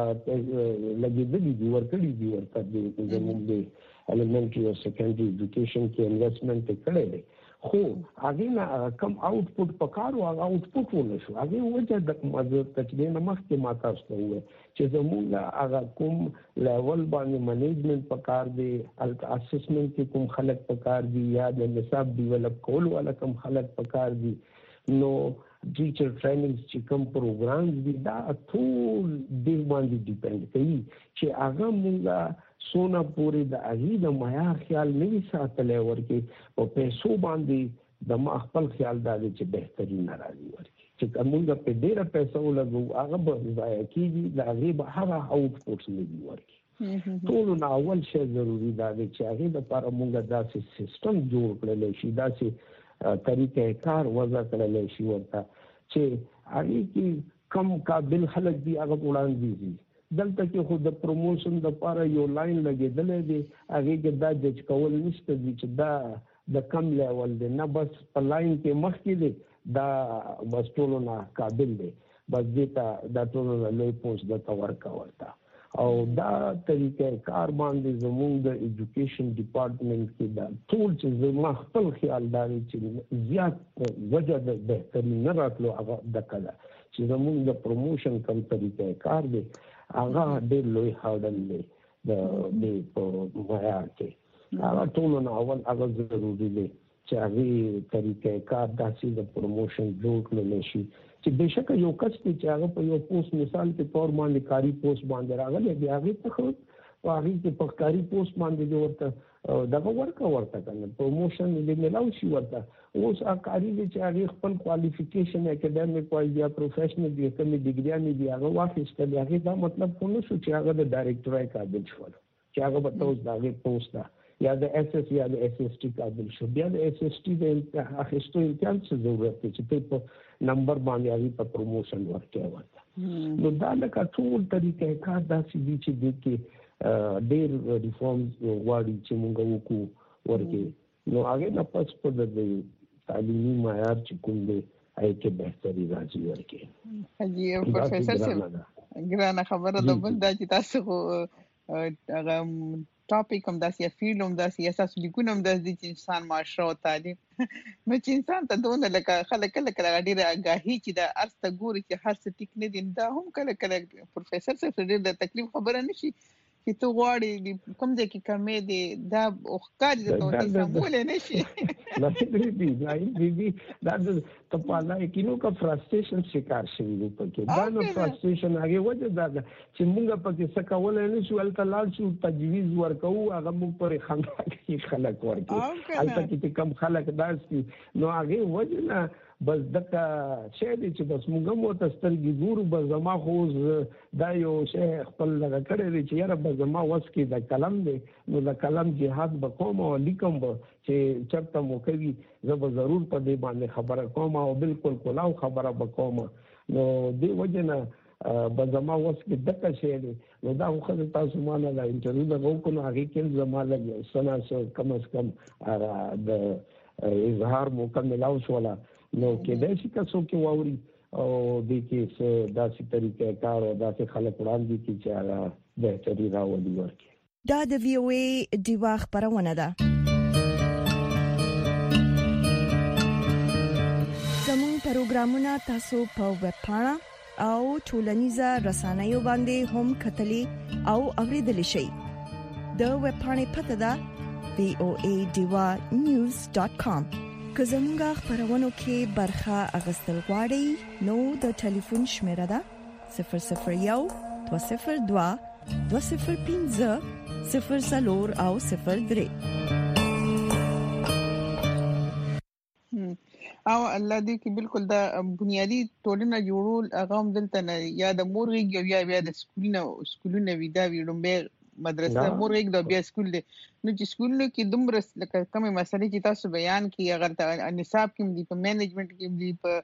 لګیدلې دي ورکړي دي ورته د زموږ د elementary or secondary education کې investment کړي دي خو هغه نه کم آوټپوټ پکارو هغه آوټپوټ ونه شو هغه وجه د مزه تجربه مخ کې ماته ستوي چې زموږ هغه کوم لیول باندې منیجمنت پکار دی اسسمنت کې کوم خلک پکار دي یا د نصاب ډیولپ کول ولا کوم خلک پکار دي نو ټیچر ټریننګ چې کوم پروګرامز دي دا ټول د باندې ډیپند کوي چې هغه موږ سونا پوری د اغي د معیار خیال نه ساتلې ورکه په پیسو باندې د خپل خیال دادي چې بهترین راځي ورکه چې موږ په ډیره پیسو لګو هغه به ضایع کیږي د اغي به هغه آوټپوټس نه دی ورکه ټول نو اول شی ضروری دا دی چې هغه د لپاره موږ داسې سیستم جوړ کړل شي داسې طریقې کار وضع کړل شي ورته چې هغه کې کم قابل خلک دي هغه وړاندې دي دلته کې خو د پروموشن د لپاره یو لاین لګیدل دي هغه کې دا جج کول نشته دي چې دا د کم لیول دی نه بس په لاین کې مخ کې دي دا بس ټول نه قابل دي بس دې دا ټول لوی پوسټ د تور کا ورته او دا طریقې کار باندې زموږ د ایجوکیشن ډپارټمنټ کې دا ټول چې زما خپل خیال دا چې زیات وجه د بهتري نه راتلو هغه د کله چې زموږ د پروموشن کم طریقې کار دی هغه ډېر لوی هاډل دی د په معیار کې هغه ټول نه اول هغه ضروري دی چې هغه طریقې کار داسې د پروموشن جوړ کړل شي چې بهشکه یو کس چې هغه په یو پوسټ مثال په تور باندې کاری پوسټ باندې راغلی دی هغه ته خو هغه چې په کاری پوسټ باندې ورته دغه ورته کنه پروموشن دې ملاو شي ورته اوس کاری چې هغه خپل کوالیفیکیشن اکیډمیک وایي یا پروفیشنل دي کومې ډیګریانې دي هغه واخیستل هغه دا مطلب خو نه شو چې هغه د ډایریکټورای قابل شول چې هغه به تاسو دغه پوسټ یا د اس اس یا د اس اس ټي قابل شو بیا د اس اس ټي د اخیستو امکان څه ضرورت دی چې په نمبر باندې هغه په پروموشن ورکړي ورته نو دا لکه ټول طریقې کار داسې دي چې د کې ډېر ریفارمز غواړي چې موږ وکړو ورکه نو هغه نه پس په د تعلیمي معیار چې کوم دی هغه کې بهتري راځي ورکه حاجی پروفیسور صاحب ګرانه خبره ده بل دا چې تاسو هغه ټاپک هم داسې فیلډ هم داسې اساس لیکونه هم داسې چې انسان معاشره او تعلیم نو چې انسان ته دونه لکه خلک کله ډېر آگاهي چې د ارسته ګوري چې هر څه ټیک نه دي دا هم کله پروفیسور صاحب ډېر د تکلیف خبره نشي چې ته غواړې کوم ځای کې کمې دي دا اوخکاري د توتي سمول نه شي نه دي دا ته په لای کې نو کا فرستریشن شکار شي په کې دا نو فرستریشن هغه وجه دا چې موږ په کې څه کول نه شو الته لاړ شو تجویز ورکو هغه موږ پر خندا کې خلک ورکو الته کې کم خلک داسي نو هغه وجه نه بس دغه شی دی چې بس موږ مو تسترګي ګورو بس زما خو دا یو شی خپل لږ کړی دی چې یاره بس زما وس کې د کلم دی نو د کلم جهاد به کوم او لیکم به چې چرته مو کوي زه به ضرور په دې باندې خبره کوم او بالکل کلاو خبره به کوم نو دې وجه نه به زما وس کې دغه شی دی نو دا خو تاسو ما نه انټرویو دا وکړو هغه کې زما لګي سنا کم از کم د اظهار مکمل او شولا نو کې د شي تاسو کې ووري او د کې داسې طریقې کار او داسې خلک وړاندې کی چې هغه بهتري راوړي ورکړي دا د وی او ای دیوا خبرونه ده زموږ پروګرامونه تاسو په ویب پاڼه او ټولنیزه رسنیو باندې هم کتلی او اوریدل شئ د ویب پاڼې پته ده voadiwa.news.com که زمونږ خبرونو کې برخه اغستل غواړئ نو د ټلیفون شمیره ده 001-202-205-00 او 03 او الله دې کې بالکل دا بنیادی ټولنه جوړول هغه هم دلته نه یا د مورګ یا بیا د سکولونه ویدا ویډومبه مدرسه مورګ د بیا سکول دی نو چې سکولونو کې دومره لکه کومه مسلې چې تاسو بیان کړي اگر نصاب کې دی په مینجمنت کې دی په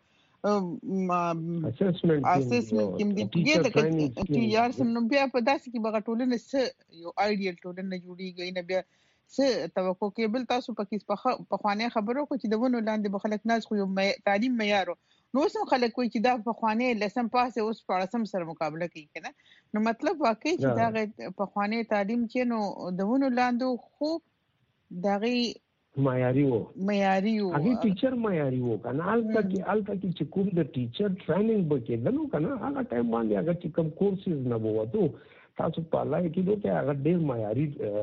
اسسمنت کې دی چې یار سم نو بیا په داسې کې بغه ټولنه یو ایډیال ټولنه جوړیږي نه بیا څه توقع کېبل تاسو په کې په خوانه خبرو کو چې دونه لاندې بخلک ناز خو تعلیم معیار نو سم خلک کوئی چې دا په خوانه لسم پاسه اوس پړسم سره مقابله کوي کنه نو مطلب واقعي چې دا په خوانه تعلیم کې نو دونه لاندې خو دغه معیاري وو هغه ټیچر معیاري وو کنه الته کې چې کوم د ټیچر ټریننګ بکې دنو کنه هغه ټایم باندې هغه چې کوم کورسز نه ووتو تاسو په لای کې دوی هغه ډېر معیاري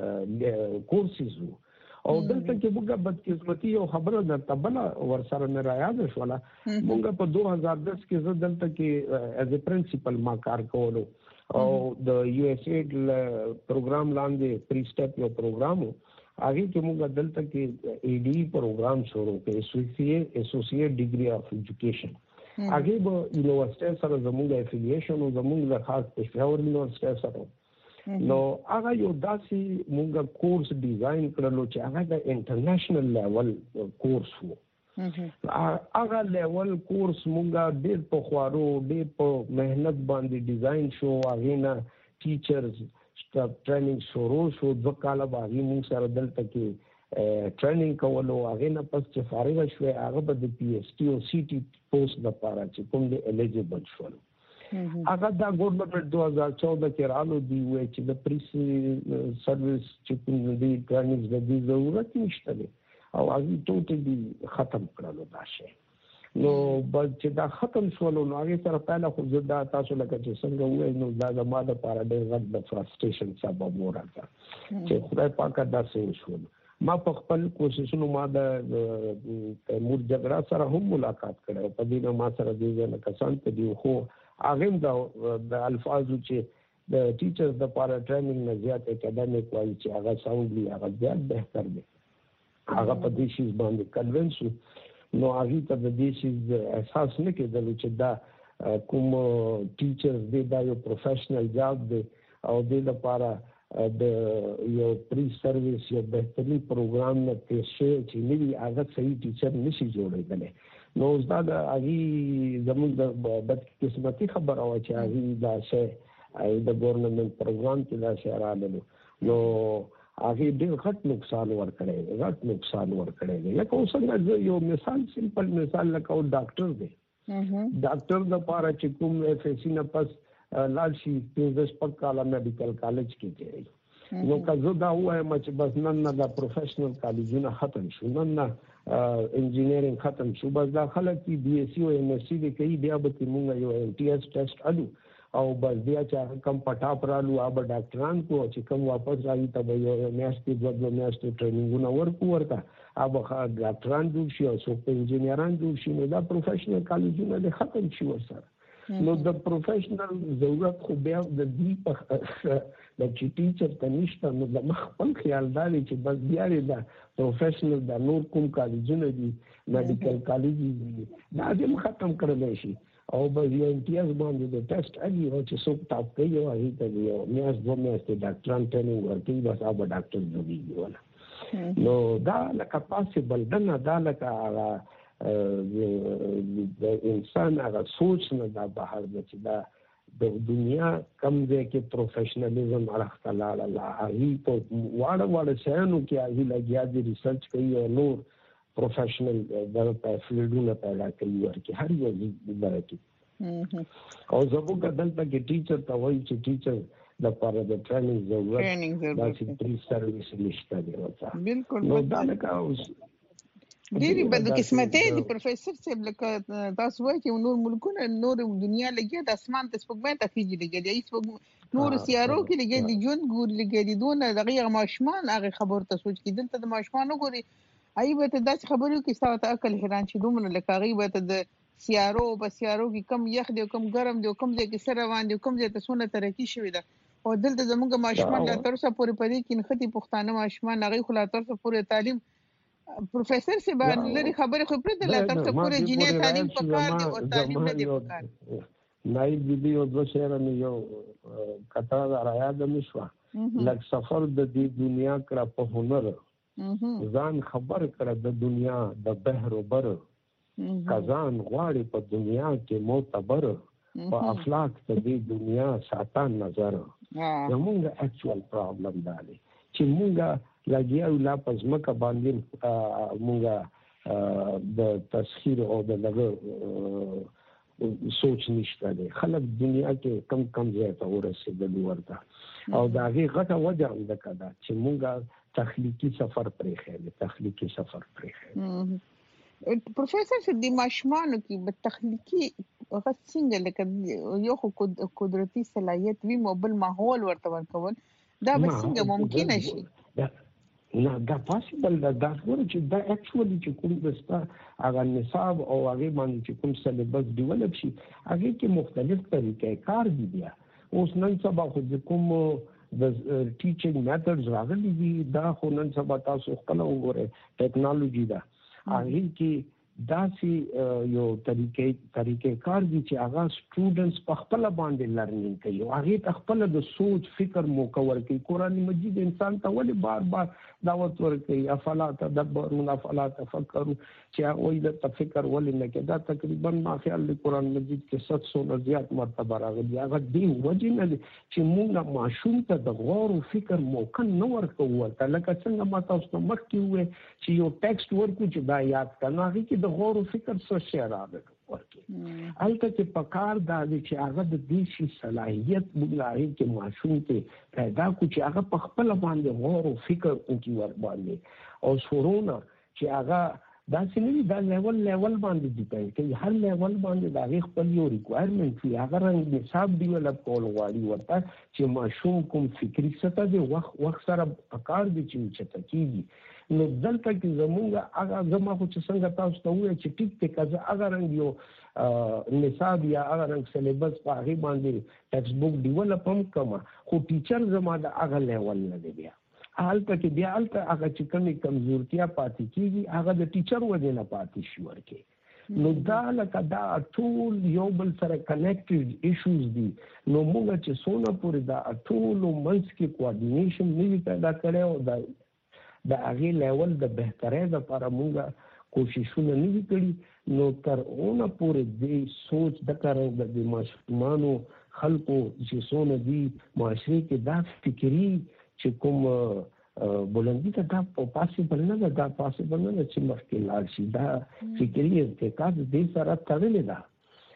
کورسز وو او دلته کې موږ بدقسمتي او خبره د تبله ورسره نه راياد شوله موږ په 2010 کې زه دلته کې ایز ا پرنسپل ما کار کولو او د یو اس اید پروګرام لاندې پری سټپ یو پروګرام هغه کې موږ دلته کې ای ډی پروګرام شروع کړ اسوسییټ ډیګري اف ایجوکیشن هغه به یونیورسيټي سره زموږ افیلیشن او زموږ د خاص پېښور یونیورسيټي سره نو هغه یو داسې موږ کورس ډیزاین کړلو چې هغه د انټرنیشنل لیول کورس وو هغه لیول کورس موږ ډېر په خوارو ډېر په مهنت باندې ډیزاین شو هغه نه ټیچرز سټاف ټریننګ شروع شو 2 کال باندې موږ سره دلته کې ټریننګ کولو هغه نه پس چې فارغ شوه هغه به د پی ایچ ډي او سی ټي پوسټ لپاره چې کوم دی الیجیبل شول هغه دا ګورنمنت 2014 کې رالو دی وای چې د پریس سرویس چې کوم دی ټریننګ د دې ضرورت نشته او هغه ټوټلی ختم کړلو دا شی نو بل چې دا ختم شول نو هغه سره پهله خو زدا تاسو لکه چې څنګه وای نو دا د ماده لپاره ډېر غټ د فرستریشن سبب ورغله چې خدای پاک دا څه شول ما په خپل کوششونو ما د مور جګړه سره هم ملاقات کړه په دې ما سره دې نه کسان ته دی خو هغه د الفاظو چې د ټیچرز د لپاره ټریننګ نه زیات اکیډمیک وایي چې هغه ساوندلی هغه زیات بهتر دی هغه په دې شی باندې کنوینس نو هغه ته د دې شی احساس نه کېدل چې دا کوم ټیچرز دی دا یو پروفیشنل جاب دی او د لپاره د یو پری سرویس یو بهتري پروګرام نه پیښه چې نوی هغه صحیح ټیچر نشي جوړېدل نو دا د هغه زموږ د بدقسمتي خبره او چې هغه دا شی د ګورنمنت پروګرام کې دا شی راغلو نو هغه ډېر غټ نقصان ورکړي لکه اوس یو مثال سمپل مثال لکه ډاکټر دی ډاکټر د لپاره چې کوم اف اس سی نه پس لالشي د سپکاله میډیکل کالج کې دی نو که زه دا وایم چې بس نن نه دا پروفیشنل کالجونه ختم شو نن نه انجینیرینګ ختم شو بس دا خلک بي اس سی او ام اس سی د کوي بیا به موږ یو ام ټي اس ټیسټ الو او بس بیا چې کم پټا پرالو اب ډاکټران کو چې کم واپس راځي ته یو میاشتې دوه میاشتې ټریننګونه ورته اب ډاکټران جوړ شي او څوک انجینران جوړ شي نو دا پروفیشنل کالجونه له ختم شي ورسره نو د پروفیشنل ضرورت خو بیا د دې په د ټیچر تنشته نو د خپل خیال دی چې بس بیا دا پروفیشنل د نور کوم کالجونه دي میډیکل کالج دي دا دې ختم کړل شي او به یو امتیاز باندې د ټیسټ اږي او چې څوک ټاپ کوي او هغه ته یو میاش دوه میاشتې ډاکټران ټریننګ ورکوي بس هغه ډاکټر جوړیږي ولا نو دا لکه پاسبل نه دا لکه د انسان هغه سوچ نه دا بهر د چې دا د دنیا کم ځای کې پروفیشنالیزم راخته لاله هغه په واړه شیانو کې هغه لګیا دي ریسرچ کوي او نور پروفیشنل د فیلډونو پیدا کوي ورکه هر یو برکه او زموږ دلته کې ټیچر ته وایي چې ټیچر د لپاره د ټریننګ ضرورت دا چې پری سرویس نشته دی ورته بالکل نو دا لکه ډېری بد قسمته دي پروفیسور صاحب لکه تاسو وایي چې نور ملکونه نور دنیا لګي د اسمان ته سپوږمۍ ته کیږي لګي ایس نور سیارو کې لګي د جون ګور لګي دي دونه دغه ماشمان هغه خبر ته سوچ کیدل ته د ماشمان وګوري ایبه ته داسې خبرو کې ساته عقل حیران شي دومره لکه غیبه ته د سیارو کې کم یخ دی کم ګرم دی کم ځای کې سره روان دی کم ځای ته سونه ترقی شوی ده او دلته زموږ ماشمان لا تر څو پورې پدې کې نختی پښتانه ماشمان هغه خلا تر څو پورې تعلیم پروفیسور سی باندې لري خبره خو پرته لا تر څو پورې جنې تعلیم پکار دی او تعلیم نه دی پکار نایب ویډیو د شهر نه یو کتاب رایا د مشوا لک سفر د دې دنیا کړه په هنر ځان خبر کړه د دنیا د بحر وبر کزان غواړي په دنیا کې معتبر په افلاک ته د دنیا ساتان نظر زموږ اکچوال پرابلم دی چې موږ لګیاو لا پزماکه باندې موږ د تسخير او د لګو سوچ نشته دی خلک دنیا کې کم ځای ته ورسېدل ورته او دا هغه غټه وجه هم ده کدا چې موږ تخلیقي سفر پرې خېل پروفیسور سدي ماشمانو کې به تخلیقي هغه څنګه لکه یو قدرتي صلاحیت وی موبل ماحول ورته ورکول دا به څنګه ممکن شي نه دا پاسبل دا څنګه چې دا اکچوالي چې کوم دستا هغه نصاب او هغه باندې چې کوم سلیبس ډیولپ شي هغه کې مختلف طریقې کار دي بیا اوس نن سبا خو کوم د ټیچینګ میتھډز راغلي دي دا خو نن سبا تاسو خپل وګورئ ټیکنالوژي دا هغه کې داسې یو طریقې کار دي چې هغه سټوډنټس په خپل باندې لرنینګ کوي او هغه خپل د سوچ فکر موکور کوي قرآن مجید انسان ته ولې بار بار دعوت ورکوي افلا تدبرون افلا تفکرون چې هغه د فکر ولې نه کوي دا تقریبا ما خیال دی قرآن مجید کې 700 زیات مرتبه راغلي هغه دی وجه نه چې موږ معشوم ته د غور او فکر موقع نه ورکوو ورته لکه څنګه ما تاسو ته مخکې وې چې یو ټیکسټ ورکو چې دا یاد کړه هغه کې د غور او فکر څه شی راغلی ورته البته چې پکار دا چې هغه د دې شي صلاحیت بلای کې معشوم ته پیدا کو چې هغه په خپل باندې غور او فکر کوي ور باندې او شورونه چې هغه دا څنګه دا لیول باندې ډیپند کوي هر لیول باندې دا خپل یو ریکوایرمنټ وي هغه رنګ حساب ډیولپ کول غواړي ورته چې معشوم کوم فکری سطح دی وخت سره پکار دي چې تکیږي نو دلته کې زمونږ هغه زما خو چې څنګه تاسو ته وایي چې ټیک ټیک از هغه رنګ یو نصاب یا هغه رنګ سلیبس په هغه باندې ټیکسټ بک ډیولپ هم کما خو ټیچر زما د هغه لیول نه دی بیا حالته کې بیا حالته هغه چې کومې کمزورتیا پاتې کیږي هغه د ټیچر وجه نه پاتې شي ورکه نو دا لکه دا ټول یو بل سره کنیکټډ ایشوز دي نو موږ چې څونه پورې دا ټول منځ کې کوارډینیشن نه پیدا کړو دا د هغه لیول د بهترۍ لپاره موږ کوششونه نه کړی نو تر اونه پورې د سوچ د کارو د ماشومانو خلکو چې څونه دي معاشري کې دا فکری چې کوم بلندی ته دا پاسبل نه دا پاسبل نه چې مخکې لاړ شي دا فکری ارتکاب دې سره تړلې ده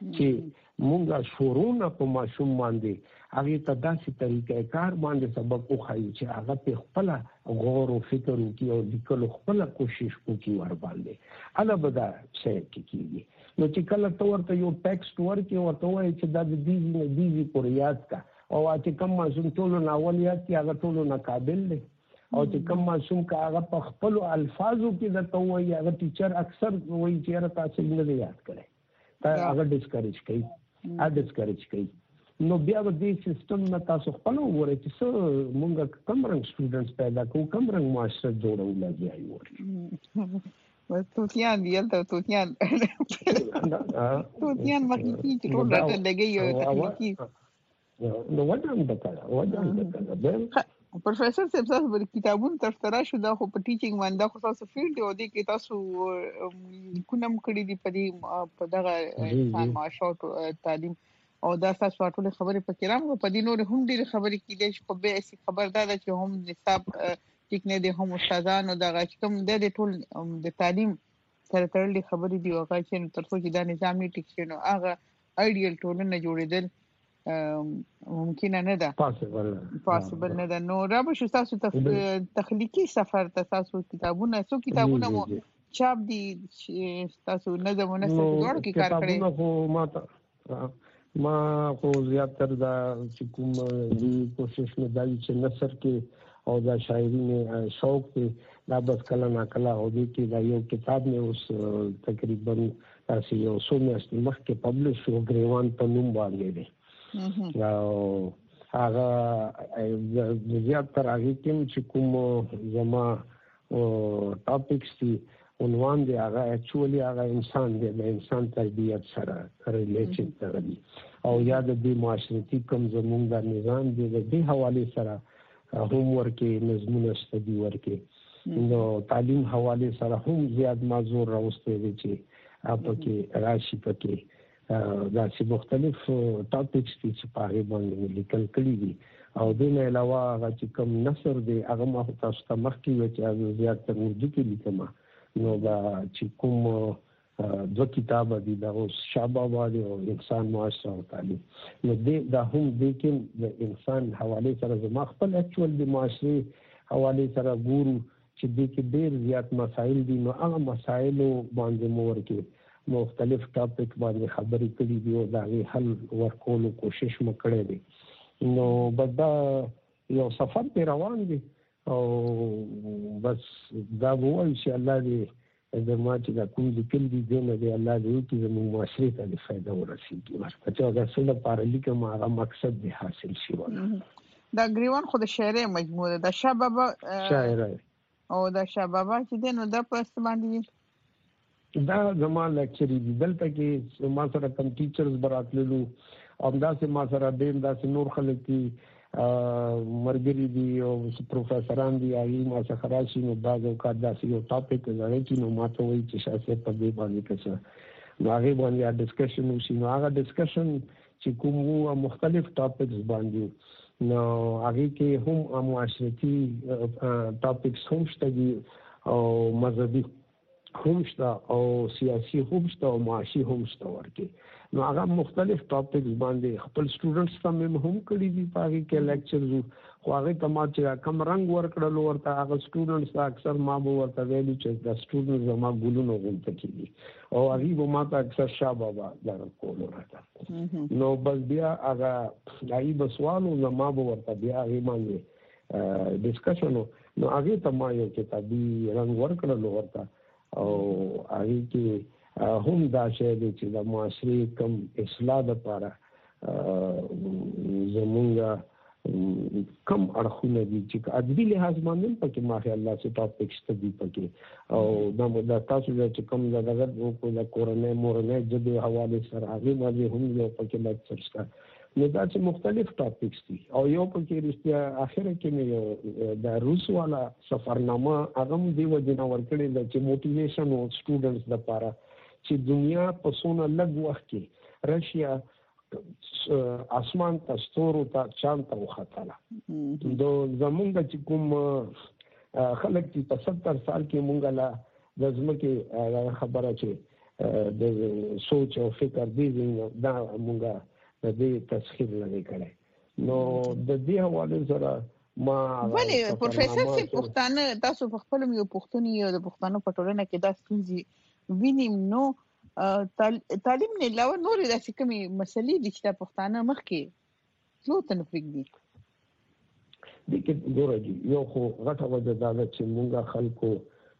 چې مونږه شورونه په ماشوم باندې هغه ته داسې طریقې کار باندې سبق وخایي چې هغه په خپل غور او فکر وکړي او د خپل کوشش وکړي ور باندې علاوه دا څه کیږي نو چې کله تو ورته یو ټیکسټ ورکې ورته وایي چې دا د دیزي پورې یاد کا او چې کوم ماشوم ټول ناول یاد کی هغه ټول نه قابل دی او چې کوم ماشوم کا هغه په خپل الفاظو کې درته وایي هغه ټیچر اکثر وایي چې را تاسو نه یاد کړئ دا هغه ډیسکریج کوي نو بیا د دې سیستم نه تاسو خپل وګورئ چې څه مونږ کوم رنګ سټوډنټس پیدا کوو کوم رنګ معاشره جوړو لږه توتیان توتیان مخکې چې ټول راته لګي نو وځم دکړه پروفیسور صاحب تاسو به کتابونه ترترا شو دا خو په ټیچینګ باندې خو تاسو فیلډ دی او دې کې تاسو کوم کړي دی په دغه انسان معاشره تعلیم او دا تاسو ټول خبرې پکې راغلو په دې نور هم ډېر خبرې کیدې چې په به اسی خبردار چې هم نصاب ټیک نه دي هم استادانو دغه کوم د ټول د تعلیم سره تړلې خبرې دی او چې تر څو چې دا نظام نه ټیک شي نو هغه ایډیال ټولنه جوړېدل ممکن نه ده پاسبل نه ده نو را به شو تاسو تخلیقي سفر تاسو کتابونه مو چاپ دي تاسو نه د مناسب جوړ کی کار کړی ما خو زیاتره دا چې کوم دی کوشش نه دی چې نثر کې او دا شاعري نه شوق کې دا بس کله نا کله او دې کې دا یو کتاب نه اوس تقریبا تاسو یو څو میاشتې مخکې پبلش شو ګریوان په نوم باندې دی او هغه زیاتره هغه چې کوم زما ټاپکس دي عنوان دی هغه اکچولی هغه انسان دی د انسان تربیت سره ریلیټډ دی او یا د دې معاشرتي کوم زموږ د نظام دی د دې حواله سره هوم ورک نظمونه ستدي ورکې نو تعلیم حواله سره هم زیات مازور راوستي دي چې اپ کې راشي پکې دا چې مختلف ټاپکس دي چې په هغه باندې لیکل کړي دي او د نه علاوه هغه چې کوم نثر دی هغه ما تاسو ته مخکې و چې زیات تر اردو کې لیکم نو دا چې کوم دو کتاب دي دا شابه دی او انسان معاشره او تعلیم نو دا هم د کې د انسان حواله سره زما خپل اکچوال د معاشري حواله سره ګورو چې د کې ډېر زیات مسائل دي نو هغه مسائل باندې مور کې مختلف ټاپک باندې خبرې کړې دي او دا غي حل ورکولو کوشش وکړې دي نو بدا یو سفر په روان دي او بس دا وایي چې الله دې زما چې دا کوم ذکر دي دنه دی الله دې چې زموږ معاشري ته د فائدہ ورسیږي ورته چې دا څه لپاره لیکم هغه مقصد به حاصل شي دا ګریوان خو د شاعري مجموعه ده شابه شاعري او دا شابه چې دنه د پس باندې دا زما لیکچر دي دلته کې ما سره کوم ټیچرز براتللو او دا چې ما سره دیم دا چې نور خلک دي مرګري دي او پروفیسوران دي هغه ما څخه راشي نو دا دا یو ټاپک زړه کې نو ماته وایي چې شاسه په دې باندې څه نو هغه باندې ډسکشن وشي نو هغه ډسکشن چې کوم مختلف ټاپکس باندې نو هغه کې هم معاشرتي ټاپکس هم شته دي او مذهبي هم شته او سیاسي هم شته او معاشي هم شته ورته نو هغه مختلف ټاپکس باندې خپل سټوډنټس ته هم کړی دي پاره کې لیکچرز خو هغه کما چې کوم رنگ ورکړل ورته هغه سټوډنټس اکثر ما به ورته ویلي چې دا سټوډنټس ما ګولونو غونډه کیږي او هغه به ما ته اکثر شابه دا کول راته نو بس بیا هغه دای په سوالو ما به ورته بیا هغه باندې ډسکشن نو هغه ته ما یو کتابي رنگ ورکړل ورته او هغه کې هم دا شی دی چې د معاشري کم اصلاح لپاره زمونږ کم اړخونه دي چې ادبي لحاظ باندې پکې ماخه الله سے ټاپکس ته دي پکې او دا تاسو چې کوم دغه د کورونه مورونه د حواله سره هغه باندې هم یو پکې لیکچر شته نو دا چې مختلف ټاپکس دي او یو پکې رښتیا اخر کې مې د روس والا سفرنامه هغه دی وجنه ورکړي چې موټیویشن او سټوډنټس لپاره چې دنیا په سونه لږ وخت کې رشیا اسمان ته ستورو ته چاند ته وختله د زمونږ چې کوم خلک چې په 70 سال کې مونږ لا د ځمکې خبره چې د سوچ او فکر دی دا مونږه د دې تسخير لري کړي نو د دې حواله سره ما ولې پروفیسور سي پښتانه تاسو په خپل یو پښتوني یو د پښتنو په ټولنه کې دا ستونزې وینم نو تعلیم نه علاوه نور داسې کومې مسلې دي چې پښتانه مخکې څو تنفیق دي د کې ګورګي یو خو غټه وجه دا ده چې موږ خلکو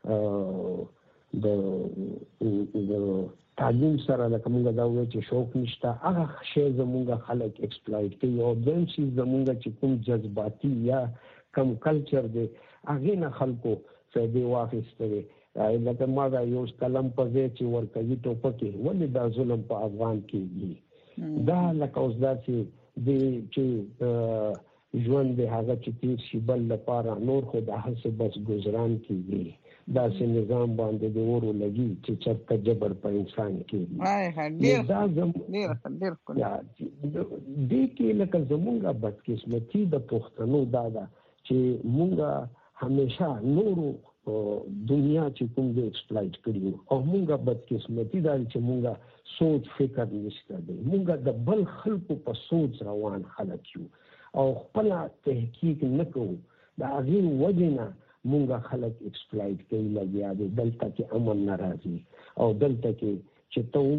د تعلیم سره لکه موږ دا وایو چې شوق نشته هغه شی زموږ خلک ایکسپلایټ کوي او دویم شی زموږ چې کوم جذباتي یا کوم کلچر دی هغه نه خلکو فائدې واخیستلې لکه ما دا یو کلم په ځای چې ورکوي ټوپکې ولې دا ظلم په افغان کې دا لکه اوس داسې دی چې ژوند دی هغه چې تیر شي بل لپاره نور خو د هڅې بس ګزاران کېږي داسې نظام باندې د ورو لګي چې چرته جبر په انسان کې دا دې کې لکه زمونږ بدقسمتي د پښتنو دا ده چې مونږ همیشه نورو دنیا چې کوم دې ایکسپلایټ کړیو او مونږه بدقسمتي دا چې مونږه سوچ فکر نشته دی مونږه د بل خلکو په سوچ روان خلک یو او خپل تحقیق نکوو دا غیر وجنه مونږه خلک ایکسپلایټ کوي لګیا دي دلته کې امن ناراضي او دلته کې چې ته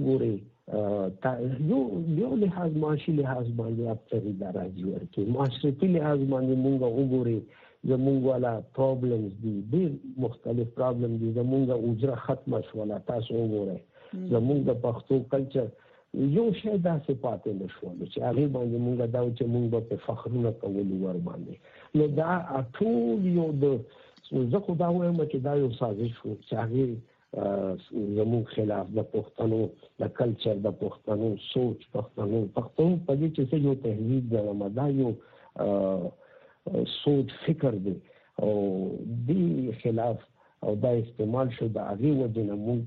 وګورې یو لحاظ معاشي لحاظ باندې اپتری دا راځي ورته معاشرتي لحاظ باندې مونږه وګورې زمونږ والا پرابلمز دي ډېر مختلف پرابلم دي زمونږ اجره ختمه شوله تاسو وګورئ زمونږ د پښتو کلچر یو شی داسې پاتې نه شول چې هغې باندې مونږ دا چې مونږ به په فخرونه کولو ور باندې نو دا ټول یو د زه خو دا وایم چې دا یو سازش و چې هغې زمونږ خلاف د پښتنو د کلچر د پښتنو سوچ پښتنو په دې چې یو تهذیب ګڼم دا یو سوچ فکر دی او دې خلاف او دا استعمال شو د هغې وجې نه موږ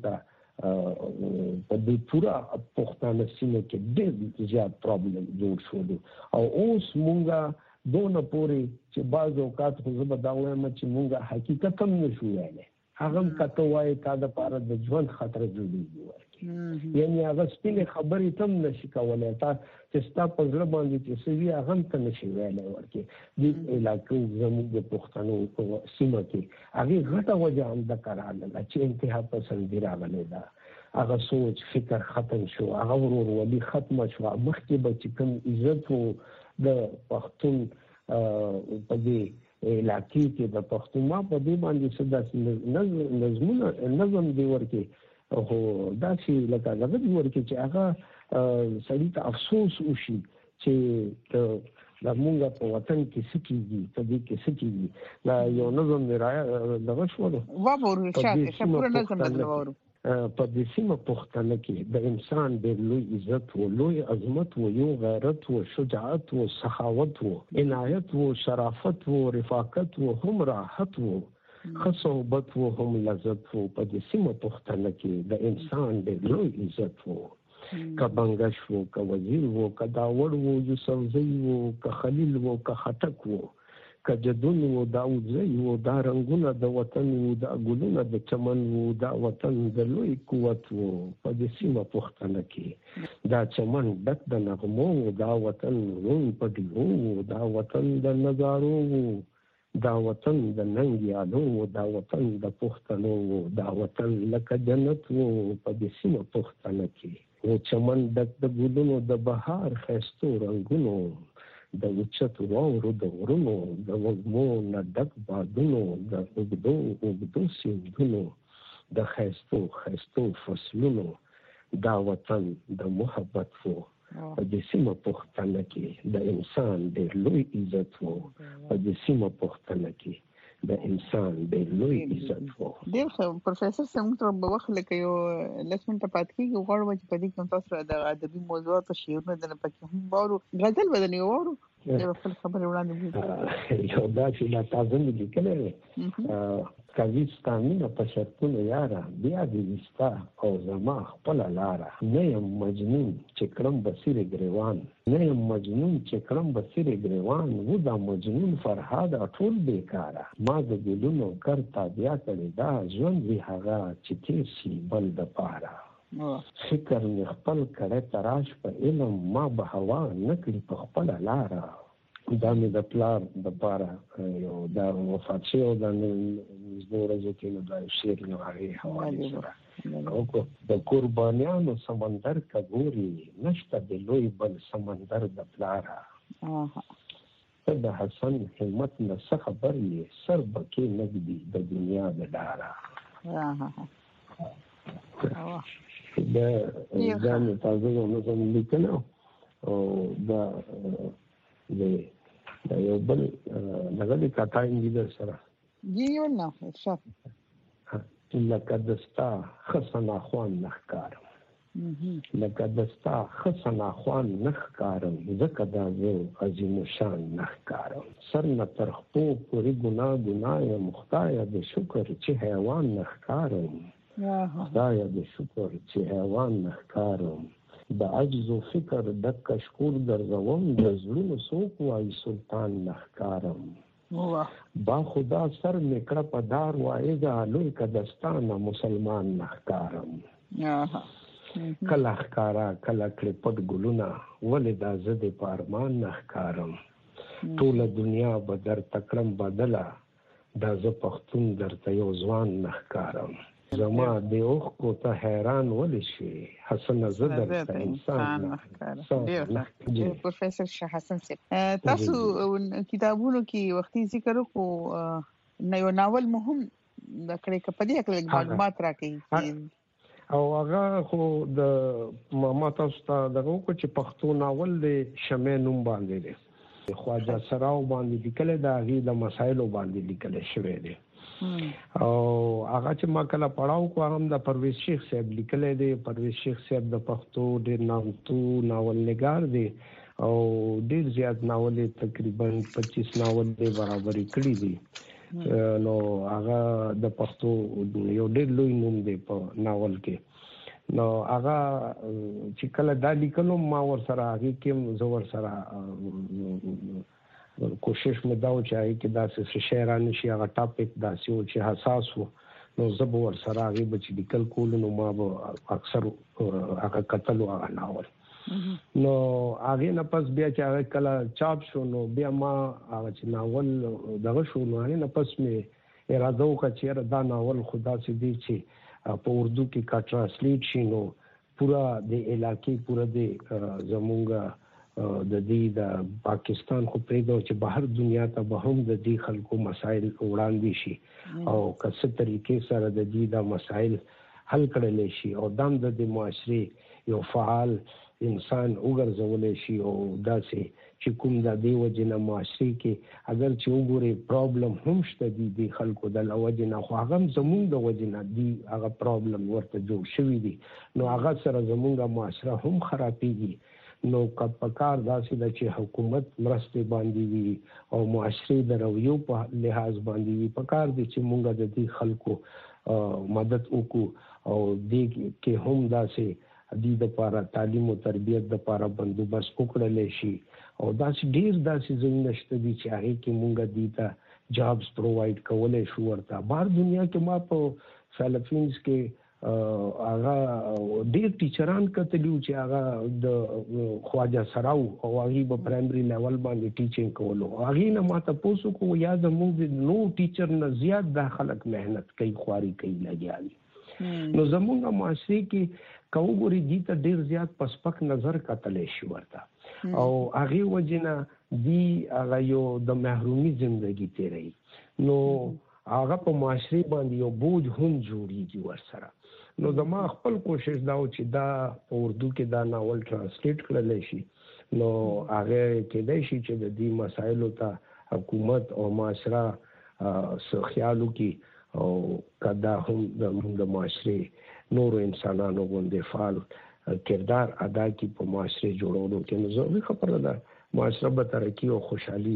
ته په دې پوره پښتانه سیمه کې ډېر زیات پرابلم جوړ شو او اوس موږ دونه پورې چې بعض اوقات خو زه به دا وایم چې موږ حقیقت هم نشو ویلی هغه هم که ته وایې تا دپاره د ژوند خطره جوړېږي ورکې یعنې هغه سپینې خبرې ته هم نشي کولی تا چې ستا په زړه باندې چې څه وي هغه هم ته نشي ویلی ورکې دې علاقو زموږ د پښتنو په سیمه کې هغې غټه وجه همدغه راغله چې انتها پسندي راغلی ده هغه سوچ فکر ختم شو هغه ورورولي ختمه شوه مخکې به چې کوم عزت و د پښتون په دې علاقې کې د پښتونما په دې باندې څه داسې نظم دی ورکې خو داسې لکه هغه دی ورکې چې هغه سړي ته افسوس وشي چې زموږ په وطن کې څه کېږي په دې کې څه کېږي دا یو نظم دی دغه شولو په دې سیمه پښتنه کې د انسان ډېر لوی عزت و لوی عظمت و یو غیرت و شجاعت و سخاوت و عنایت و شرافت و رفاقت و هم راحت و ښه صحبت و هم لذت و په دې سیمه پښتنه کې د انسان ډېر لوی عزت و که بنګش و که وزیر و که داوړ و یوسفزی و که خلیل و که خټک و که جدون و دا اوځي و دا رنګونه د وطن و دا ګلونه د چمن و دا وطن د لوی قوت و په دې سیمه پښتنه کې دا چمن ډک د نغمو و دا وطن روڼ په ډیو و دا وطن د نظارو و دا وطن د ننګیالو و دا وطن د پښتنو و دا وطن لکه جنت و په دې سیمه پښتنه کې و چمن ډک د ګلونو د بهار ښایستو رنګونو د اوچتو واورو د غرونو د وږمو نه ډک بادونو د اوږدو سیندونو د ښایستو فصلونو دا وطن د محبت و په دې سیمه پښتنه کې د انسان ډېر لوی عزت و په دې سیمه پښتنه کې د انسان ډېر لوی عزت و ډېر ښه پروفیسر څنګه تر به وخت لکه یو لس منټه پاتې کېږي غواړم چې په دې کې تاسو د ادبي موضوعاتو شعرونه د پکې هم واورو غزل بدن یو واورو خپل خبرې وړاندې یو داسې لا تازه مې لیکلی دی کوي ستا مینه په شرطونو یاره بیا دې ستا او زما خپله لاره نه یم مجنون چې کړم بصیرې ګریوان نه یم مجنون چې کړم بصیرې ګریوان و دا مجنون فرهاده ټول بیکاره ما د ګلونو ګر تابیا کړې دا ژوند وي هغه چې تېر شي بل دپاره فکر مې خپل کړی تراش په علم ما به هوا نه کړي په خپله لاره دا مې د پلار دپاره یو دا وفات شوی او دا نږدې ورځو کې نو دا شعر نو هغې حوالې سره او د قربانیانو سمندر کګوري نشته د لوی بل سمندر د پلارا ته د حسن همت نه خبر یې سر بکې نګدي د دنیا د دارا د ځان تاسو نو زموږ لیکنو او د یو بل دغه کاټا انګلیسي سره یو نه ښه لکه دستا خسنا خوان نخکارم لکه دستا خسنا خوان نخکارم زکه دا زو عظیم شان نخکارم سر نه تر خپو پوری ګناه مختایا د شکر چې حیوان نخکارم خدایا د شکر چې حیوان نخکارم د عجز و فکر د کشکور درځوم د زړونو څوک وایي سلطان نخکارم با خدا سر میکړه په دار وایګه لوی کدستانه مسلمان نخکارم کله ښکارا کله کړي پټ ګلونه ولې دا زده پارمان نخکارم ټول دنیا به در تکړم بدله دا ز پښتون درته یو ځوان نخکارم زما د اوخ کو ته حیران ولې شي حسن زدر انسان نخکارم پروفیسور شاه حسن صاحب تاسو کتابونو کې وختي ذکر وکړو نو ناول مهم د کړي کپدي خپل معلومات راکړي او هغه خو د ما تاسو ته دغه کو چې پښتو ناول د شمع نوم باندې دی خواجه سراو باندې لیکل دا غي د مسایلو باندې لیکل شوی دی او هغه چې ما کله پڑھاو کو هم د پرویز شیخ صاحب لیکل دی پرویز شیخ صاحب د پښتو ډیر نامتو ناول نگار دی او ډیر زیات ناول تقریبا 25 ناول دی برابرۍ کړی دي نو هغه د پښتو یو ډیر لوی نوم دی په ناول کې نو هغه چې کله د لیکلو ما ور سره هغه کې زور سره کوشش مې دا و چې هغه کې داسې شعرانه شي هغه ټاپک داسې و چې حساس وو نو زه ور سره هغه بچ لیکل کول نو ما به اکثر هغه قتل او ناول نو هغه نه پس بیا چې هغه کله چاپ شو نو بیا ما هغه چې ناول دغه شو نو هغه نه پس مې اراده وکړه چې دا ناول خدا سي دي چې په اردو کې کا ټرانسلیټ شي نو پورا د علاقې پورا د زمونږ د دې د پاکستان خو پریدو چې بهر دنیا ته به هم د دې خلکو مسایل وړاندې شي او کڅ طریقې سره د دې د مسایل حل کړل شي او دم د معاشري یو فعال انسان وګرځول شي او داسې چې کوم د دې وجنه معاشري کې اگر چې وګوري پرابلم هم شته دي خلکو د لوجنه خو هغه زمونږ د وجنه دي هغه پرابلم ورته جوړ شوی دي نو هغه سره زمونږ معاشره هم خرابېږي نو کپکار داسې د چې حکومت مرسته باندې وي او معاشري د رویو په لحاظ باندې وي پکار دي چې مونږ د دې خلکو مدد وکړو او دې کې هم داسې د لپاره تعلیم او تربیت د لپاره بندوبست وکړل شي او داسې ډیر داسې زمينه شته دي چې هغه کې مونږ دې ته جابز پرووايډ کولای شو ورته بهر دنیا کې ما په فلپینز کې هغه ډیر ټیچران کتلیو چې هغه د خواجه سراو او هغه په پرایمري لیول باندې ټیچینګ کولو هغه نه ماته پوسو کو یا د موږ نو ټیچر نه زیات د خلک مهنت کوي خواري کوي لګیالي نو زموږه معاشري کې کوګوري دي ته ډیر زیات پسپک نظر کتلې شي ورته او هغه وجنه دی هغه یو د محرومي ژوندۍ تیري نو هغه په معاشري باندې یو بوج هم جوړیږي ورسره نو زما خپل کوشش دا و چې دا په اردو کې دا ناول ټرانسلیټ کړل شي نو هغه کېدای شي چې د دې مسایلو ته حکومت او معاشره خیالو کې او کدا هم د معاشري نور انسانانو باندې فعال کردار ادا کی په معاشري جوړولو کې نو زه خبره ده معاشره به ترقی او خوشحالي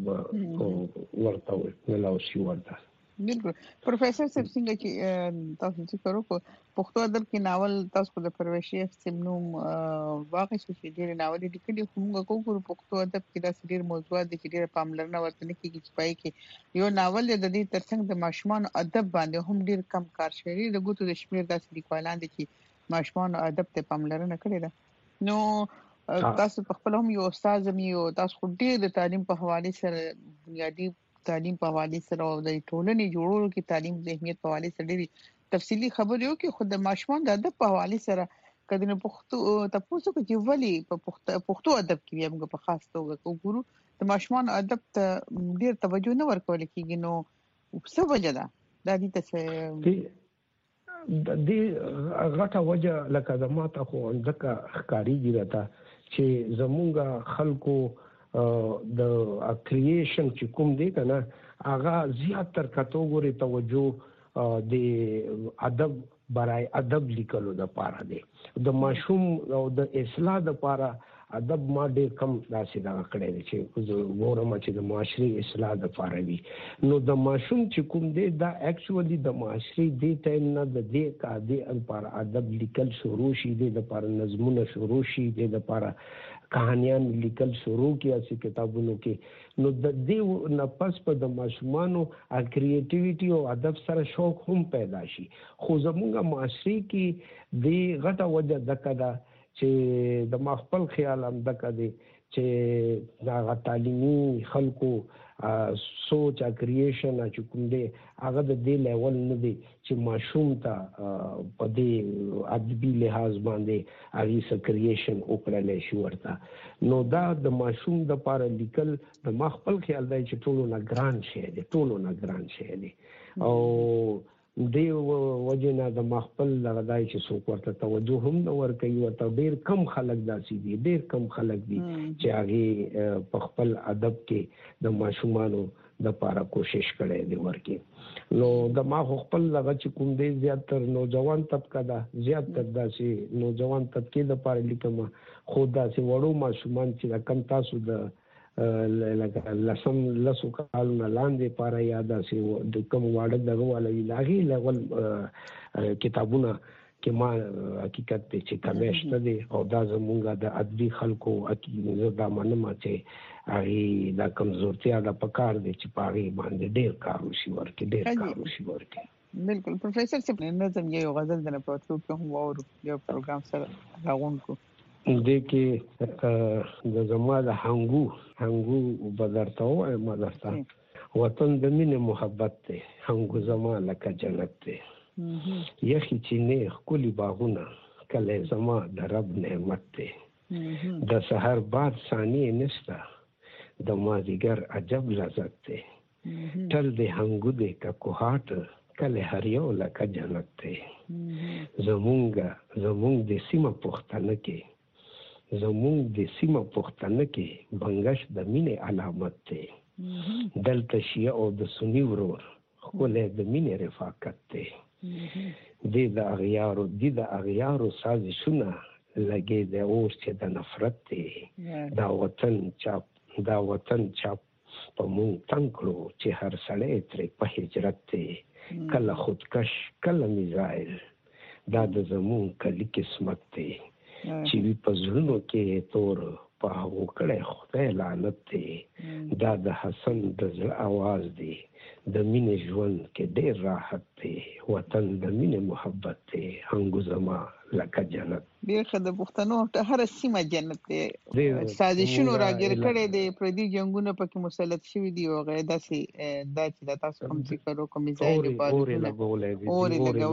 ورته ولاوي ورته بالکل پروفیسور صاحب څنګه چې تاسو ذکر وکړو پښتو ادب کې ناول تاسو د پرویز شیخ صاحب نوم واقع شو چې ډېر ناول لیکلي خو موږ کوو پښتو ادب کې دا ډېر موضوعات دي چې ډېر پاملرنه ورته نه کیږي چې پای کې یو ناول د دې ترڅنګ د ماشومان ادب باندې هم ډېر کم کار شوی د ګوتو د شمیر داسې لیکوالان دي چې ماشومان ادب ته پاملرنه کړې ده نو تاسو په خپل هم یو استاد یو تاسو ډېر د تعلیم په حواله سره بنیادی تعلیم په حواله سره او د ټولنې جوړولو کې تعلیم د اهمیت په حواله سره ډېری تفصیلی خبرې وکړو خو د ماشومان د ادب په حواله سره کله نه پښتو تاسو کې ولی په پښتو ادب کې موږ په خاص توګه وګورو د ماشومان ادب ته ډیر توجه نه ورکول کیږي نو څه وجه ده د دې څه د دې غټه وجه لکه د ماته خو ځکه ښکاریږي راته چې زمونږ خلکو د کریشن چې کوم دی کنه هغه زیات تر کټګوري توجه د ادب برای ادب لیکلو د پاره دی د ماشوم او د اصلاح د پاره ادب ما ډیر کم داسې دا کړی دی چې وګورم چې د معاشري اصلاح د پاره وي نو د ماشوم چې کوم دی دا اکچوالي د معاشري د ټایم نه د دې قاعده لپاره ادب لیکل شروع شي د لپاره نظمونه شروع شي د لپاره کہانیان لیکل شروع کیا سي کتابونو کې نو د دې نفس په د ماشومانو کریټیویټي او ادب سره شوق هم پیدا شي خو زموږه معاشري کې د غټه وجه دکدا چې د خپل خیال هم دکدي چې دا تعلیمي خلکو سوچ ا کریشن چې کوم دی هغه د دې لیول نه دی چې ماشوم ته په دې ادبي لحاظ باندې هغه س کریشن وکړل شي ورته نو دا د ماشوم د پاره لیکل د خپل خیال دی چې ټولو نه ګران شي دی او دی وجنه د خپل لغدای چې څوک ورته توجه هم نه ورکوي ورته ډیر کم خلک داسي دي چې هغه په خپل ادب کې د ماشومانو د پاره کوشش کړي دی ورکه نو د خپل لغه چې کوم دی زیاتره نوجوان طبقه دا زیاتره داسي نوجوان طبقه د پاره لیکم خو داسي وړو ماشومان چې کم تاسو د لکه لسو کالونه لاندې پاره یاد سي د کوم واړه دغه ولې لاغي لغول کتابونه کې ما حقیقت ته چې کمشته دي او دا زمونږه د ادبي خلکو اکیزه دا منم چې هغه دا کمزورتیا د پکار دي چې پاره باندې ډیر کار وشي ورکه بالکل پروفیسور صاحب نظم یو غزل د پروتو په هم وورو یو پروګرام سره راغونکو دې کې د زما د هنګو بدرته او مدرسه وطن د مینې محبت ته هنګو زما لکه جنت ته یخی چینه خولي باغونه کله زما د رب نعمت ته د سحر باد ثانیه نشته د مازیګر عجب لذت ته تل د هنګو د کوهات کله هر یو لکه جنت ته زمونږ د سیمه پښتنه کې بنگش د مینې علامت ته دلته شیعه او د سنی ورور خله د مینې رفاقت ته د اغیارو سازشونه لګي د اور چې د نفرت ته دا وطن چاپ په مونږ تنکړو چې هر سړی ترې په هجرت ته کله خودکش کله میزایل دا د زمون کلی قسمت ته چې وی په زړونو کې تور په هغه کړه خدای لعنت دی دا د حسن د زړه आवाज دی د مینې ژوند کې ډېر راحت دی وطن د مینې محبت دی هنګو زما لکه جنت ډېر خدای پښتنو ته هر سیمه جنت دی سازشونو راګر کړي دی پردي جنگونو پکې مسلط شوی دی او غیر داسې دا چې د تاسو کوم ذکر او کوم ځای لپاره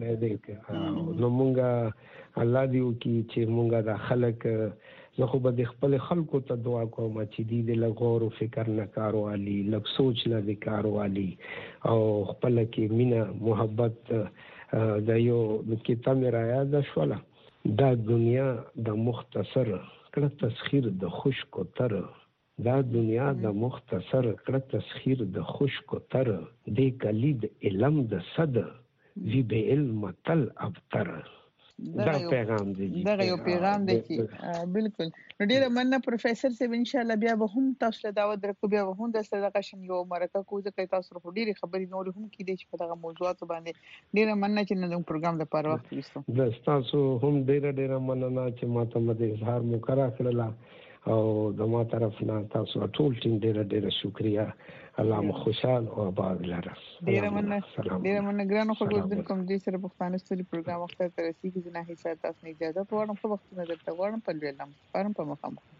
نو مونږه الله دې وکي چې مونږه د خلک زه خو به خپل خلکو ته دعا کوم چې دې له غور او فکر نه کارو علي لږ سوچ نه کارو علي او خپل کې مینا محبت د یو کتاب را یاد شوله دا دنیا د مختصر کړه تسخير د خشک تر دا دنیا د مختصر کړه تسخير د خشک تر دې کلید علم د صد وی به علم تل ابتر دا پیغام دی چې بالکل ډیره مننه پروفیسور صاحب ان شاء الله بیا به هم تاسو له دعوت درکو بیا به هم د صدقه شم یو مرکه کوزه کوي تاسو په ډیره خبرې نور هم کې دي چې په دغه موضوعات باندې ډیره مننه چې نن پروګرام لپاره وخت وستو د تاسو هم ډیره مننه چې ماته مده اظهار مو کرا کړل او د ما طرف نه تاسو ټول ټیم ډیره شکریا الله مو خوشحال او آباد لره ډیره مننه ګرانو خبرو کوم دې سره پښتانه ستوري پروګرام وخت ته رسیدي نه هیڅ تاسو نه اجازه غواړم په وخت نه درته غواړم په لویلم په مخامخ